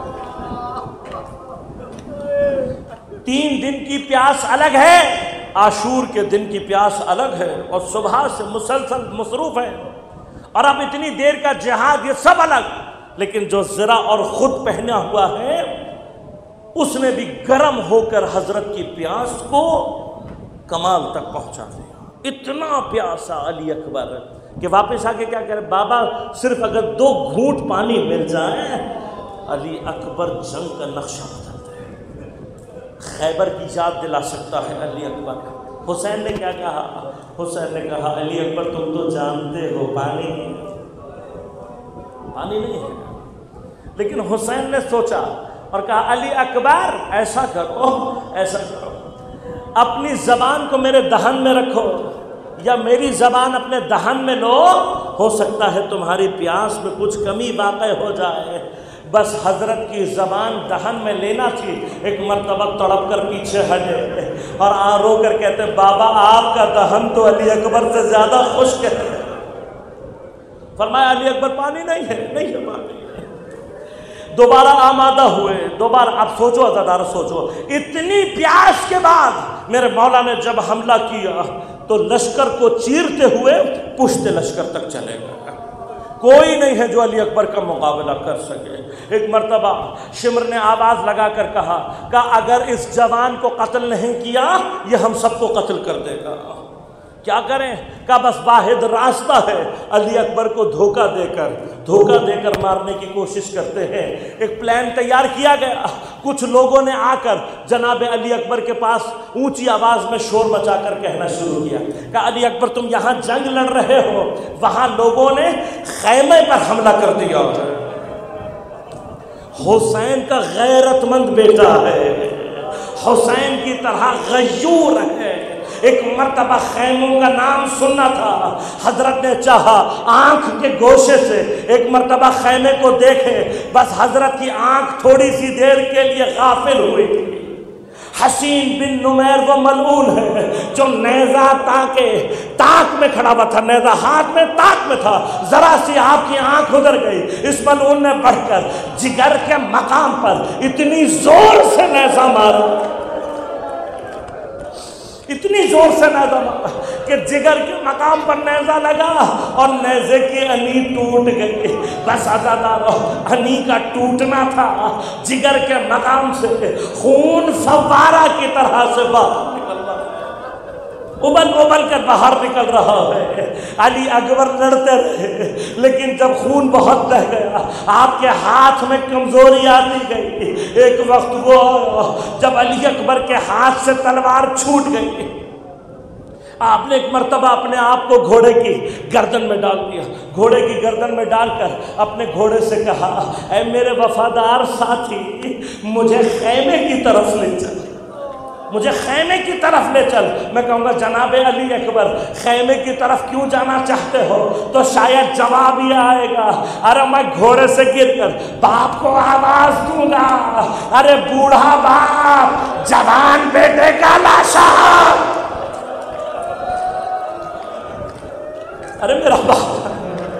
تین دن کی پیاس الگ ہے، عاشور کے دن کی پیاس الگ ہے، اور صبح سے مسلسل مصروف ہے، اور اب اتنی دیر کا جہاد، یہ سب الگ۔ لیکن جو زرہ اور خود پہنا ہوا ہے اس نے بھی گرم ہو کر حضرت کی پیاس کو کمال تک پہنچا دیا۔ اتنا پیاسا علی اکبر کہ واپس آ کے کیا کہہ رہے، بابا صرف اگر دو گھونٹ پانی مل جائے۔ علی اکبر جنگ کا نقشہ بدلتا ہے، خیبر کی یاد دلا سکتا ہے علی اکبر۔ حسین نے کیا کہا؟ حسین نے کہا علی اکبر تم تو جانتے ہو پانی پانی نہیں ہے، لیکن حسین نے سوچا اور کہا علی اکبر ایسا کرو ایسا کرو، اپنی زبان کو میرے دہن میں رکھو، یا میری زبان اپنے دہن میں لو، ہو سکتا ہے تمہاری پیاس میں کچھ کمی واقع ہو جائے۔ بس حضرت کی زبان دہن میں لینا تھی، ایک مرتبہ تڑپ کر پیچھے ہٹے اور آ رو کر کہتے بابا آپ کا دہن تو علی اکبر سے زیادہ خشک ہے۔ فرمایا علی اکبر پانی نہیں ہے، نہیں ہے پانی۔ دوبارہ آمادہ ہوئے، دوبارہ اب سوچو عزادار سوچو، اتنی پیاس کے بعد میرے مولا نے جب حملہ کیا تو لشکر کو چیرتے ہوئے پشت لشکر تک چلے گئے، کوئی نہیں ہے جو علی اکبر کا مقابلہ کر سکے۔ ایک مرتبہ شمر نے آواز لگا کر کہا کہ اگر اس جوان کو قتل نہیں کیا یہ ہم سب کو قتل کر دے گا، کیا کریں؟ کہ بس واحد راستہ ہے، علی اکبر کو دھوکہ دے کر دھوکہ دے کر مارنے کی کوشش کرتے ہیں۔ ایک پلان تیار کیا گیا، کچھ لوگوں نے آ کر جناب علی اکبر کے پاس اونچی آواز میں شور مچا کر کہنا شروع کیا کہ علی اکبر تم یہاں جنگ لڑ رہے ہو، وہاں لوگوں نے خیمے پر حملہ کر دیا، حسین کا غیرت مند بیٹا ہے، حسین کی طرح غیور ہے۔ ایک مرتبہ خیموں کا نام سننا تھا، حضرت نے چاہا آنکھ کے گوشے سے ایک مرتبہ خیمے کو دیکھے، بس حضرت کی آنکھ تھوڑی سی دیر کے لیے غافل ہوئی تھی۔ حسین بن نمیر وہ ملعون ہے جو نیزہ تاکے تاک میں کھڑا ہوا تھا، نیزہ ہاتھ میں تاک میں تھا، ذرا سی آپ کی آنکھ ادھر گئی، اس ملعون نے بڑھ کر جگر کے مقام پر اتنی زور سے نیزہ مارا، اتنی زور سے نیزہ مارا کہ جگر کے مقام پر نیزہ لگا اور نیزے کی انی ٹوٹ گئی۔ بس عزادارو انی کا ٹوٹنا تھا، جگر کے مقام سے خون فوارہ کی طرح سے باہر نکل رہا ہے، ابل ابل کر باہر نکل رہا ہے۔ علی اکبر لڑتے رہے، لیکن جب خون بہت بہہ گیا، آپ کے ہاتھ میں کمزوری آتی گئی۔ ایک وقت وہ جب علی اکبر کے ہاتھ سے تلوار چھوٹ گئی، آپ نے ایک مرتبہ اپنے آپ کو گھوڑے کی گردن میں ڈال دیا، گھوڑے کی گردن میں ڈال کر اپنے گھوڑے سے کہا اے میرے وفادار ساتھی، مجھے خیمے کی طرف لے چل۔ مجھے خیمے کی طرف لے چل. میں کہوں گا جناب علی اکبر خیمے کی طرف کیوں جانا چاہتے ہو؟ تو شاید جواب یہ آئے گا ارے میں گھوڑے سے گر کر باپ کو آواز دوں گا، ارے بوڑھا باپ جوان بیٹے کا لاشا. ارے میرا باپ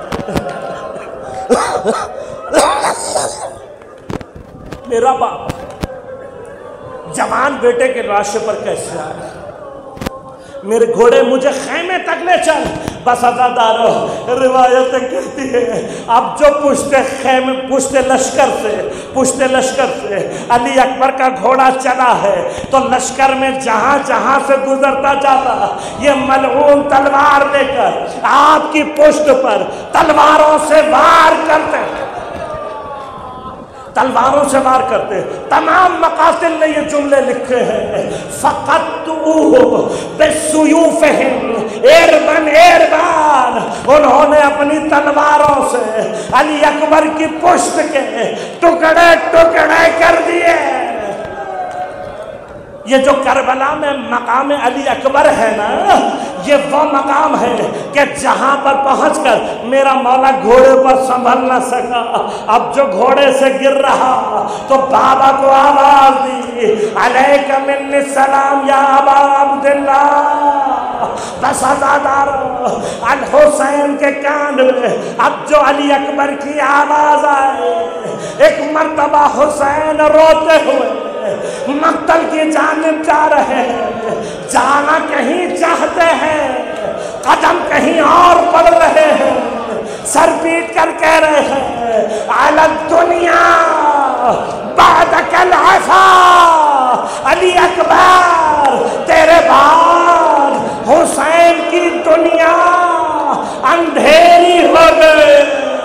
میرا باپ جوان بیٹے کے لاشے پر کیسے آئے؟ میرے گھوڑے مجھے خیمے تک لے چل. بس عزادارو روایتیں کہتی ہے اب جو پشت خیمے پشت لشکر سے پشت لشکر سے علی اکبر کا گھوڑا چلا ہے تو لشکر میں جہاں جہاں سے گزرتا جاتا یہ ملعون تلوار لے کر آپ کی پشت پر تلواروں سے وار کرتے تلواروں سے وار کرتے. تمام مقاتل نے یہ جملے لکھے ہیں فقطعوہ بسیوفہم اربن اربان. انہوں نے اپنی تلواروں سے علی اکبر کی پشت کے ٹکڑے ٹکڑے کر دیے. یہ جو کربلا میں مقام علی اکبر ہے نا یہ وہ مقام ہے کہ جہاں پر پہنچ کر میرا مولا گھوڑے پر سنبھل نہ سکا. اب جو گھوڑے سے گر رہا تو بابا کو آواز دی علیک منی السلام یا ابا عبداللہ. بس عزادار الحسین کے کان میں اب جو علی اکبر کی آواز آئے ایک مرتبہ حسین روتے ہوئے مقتل کی جانب جا رہے ہیں، جانا کہیں چاہتے ہیں، قدم کہیں اور پڑ رہے ہیں، سر پیٹ کر کہہ رہے ہیں علی الدنیا بعدک العفا. علی اکبر تیرے بعد حسین کی دنیا اندھیری ہو گئی.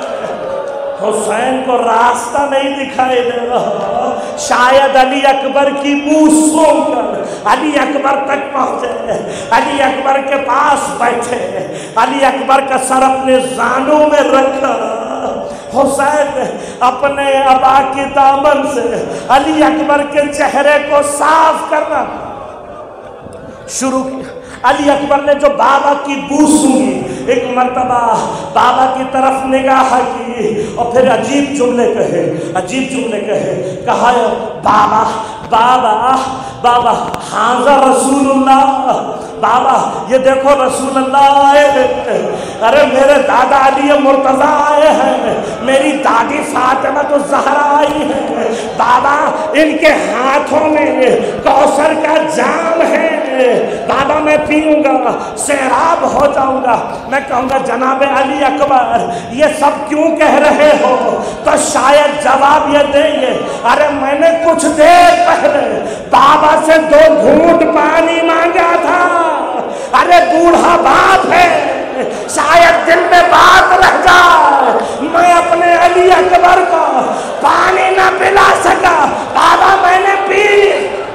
حسین کو راستہ نہیں دکھائی دے رہا. شاید علی اکبر کی بو سونگ کر علی اکبر تک پہنچے، علی اکبر کے پاس بیٹھے، علی اکبر کا سر اپنے زانوں میں رکھا. حسین اپنے ابا کی دامن سے علی اکبر کے چہرے کو صاف کرنا شروع کیا. علی اکبر نے جو بابا کی بو سونگی ایک مرتبہ بابا کی طرف نگاہ کی اور پھر عجیب جملے کہے عجیب جملے کہے کہا بابا بابا بابا حاضر رسول اللہ. بابا یہ دیکھو رسول اللہ آئے ہیں. ارے میرے دادا علی مرتضیٰ آئے ہیں، میری دادی فاطمہ الزہرا آئی ہے. بابا ان کے ہاتھوں میں کوثر کا جام ہے. بابا میں پیوں گا سیراب ہو جاؤں گا. میں کہوں گا جناب علی اکبر یہ سب کیوں کہہ رہے ہو؟ تو شاید جواب یہ دیں گے ارے میں نے کچھ دیر پہلے بابا سے دو گھونٹ پانی مانگا تھا. ارے بوڑھا باپ ہے، شاید دل میں بات رہ جائے، میں اپنے علی اکبر کو پانی نہ پلا سکا. بابا میں نے پی.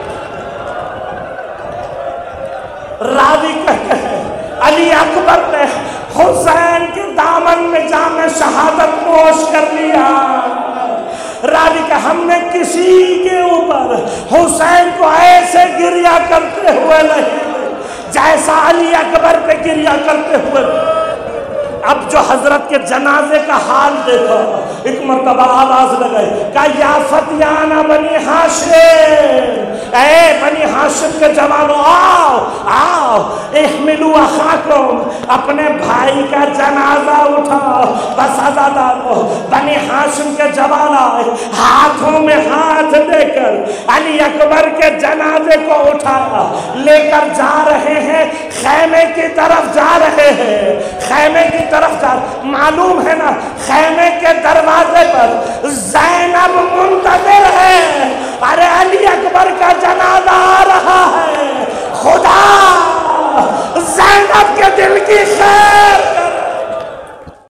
راوی کہتے ہیں علی اکبر نے حسین کے دامن میں جام شہادت نوش کر لیا. راوی کہ ہم نے کسی کے اوپر حسین کو ایسے گریا کرتے ہوئے نہیں جیسا علی اکبر پہ گریا کرتے ہوئے. اب جو حضرت کے جنازے کا حال دیکھو. ایک مرتبہ آواز لگائی کہ یا فتیان بنی ہاشم، اے بنی ہاشم کے جوانوں آؤ آؤ احملوا اخاکم، اپنے بھائی کا جنازہ اٹھاؤ. بس عزادارو بنی ہاشم کے جوان آئے، ہاتھوں میں ہاتھ دے کر علی اکبر کے جنازے کو اٹھایا، لے کر جا رہے ہیں خیمے کی طرف جا رہے ہیں خیمے کی طرف جا. معلوم ہے نا خیمے کے دروازے پر زینب منتظر ہے.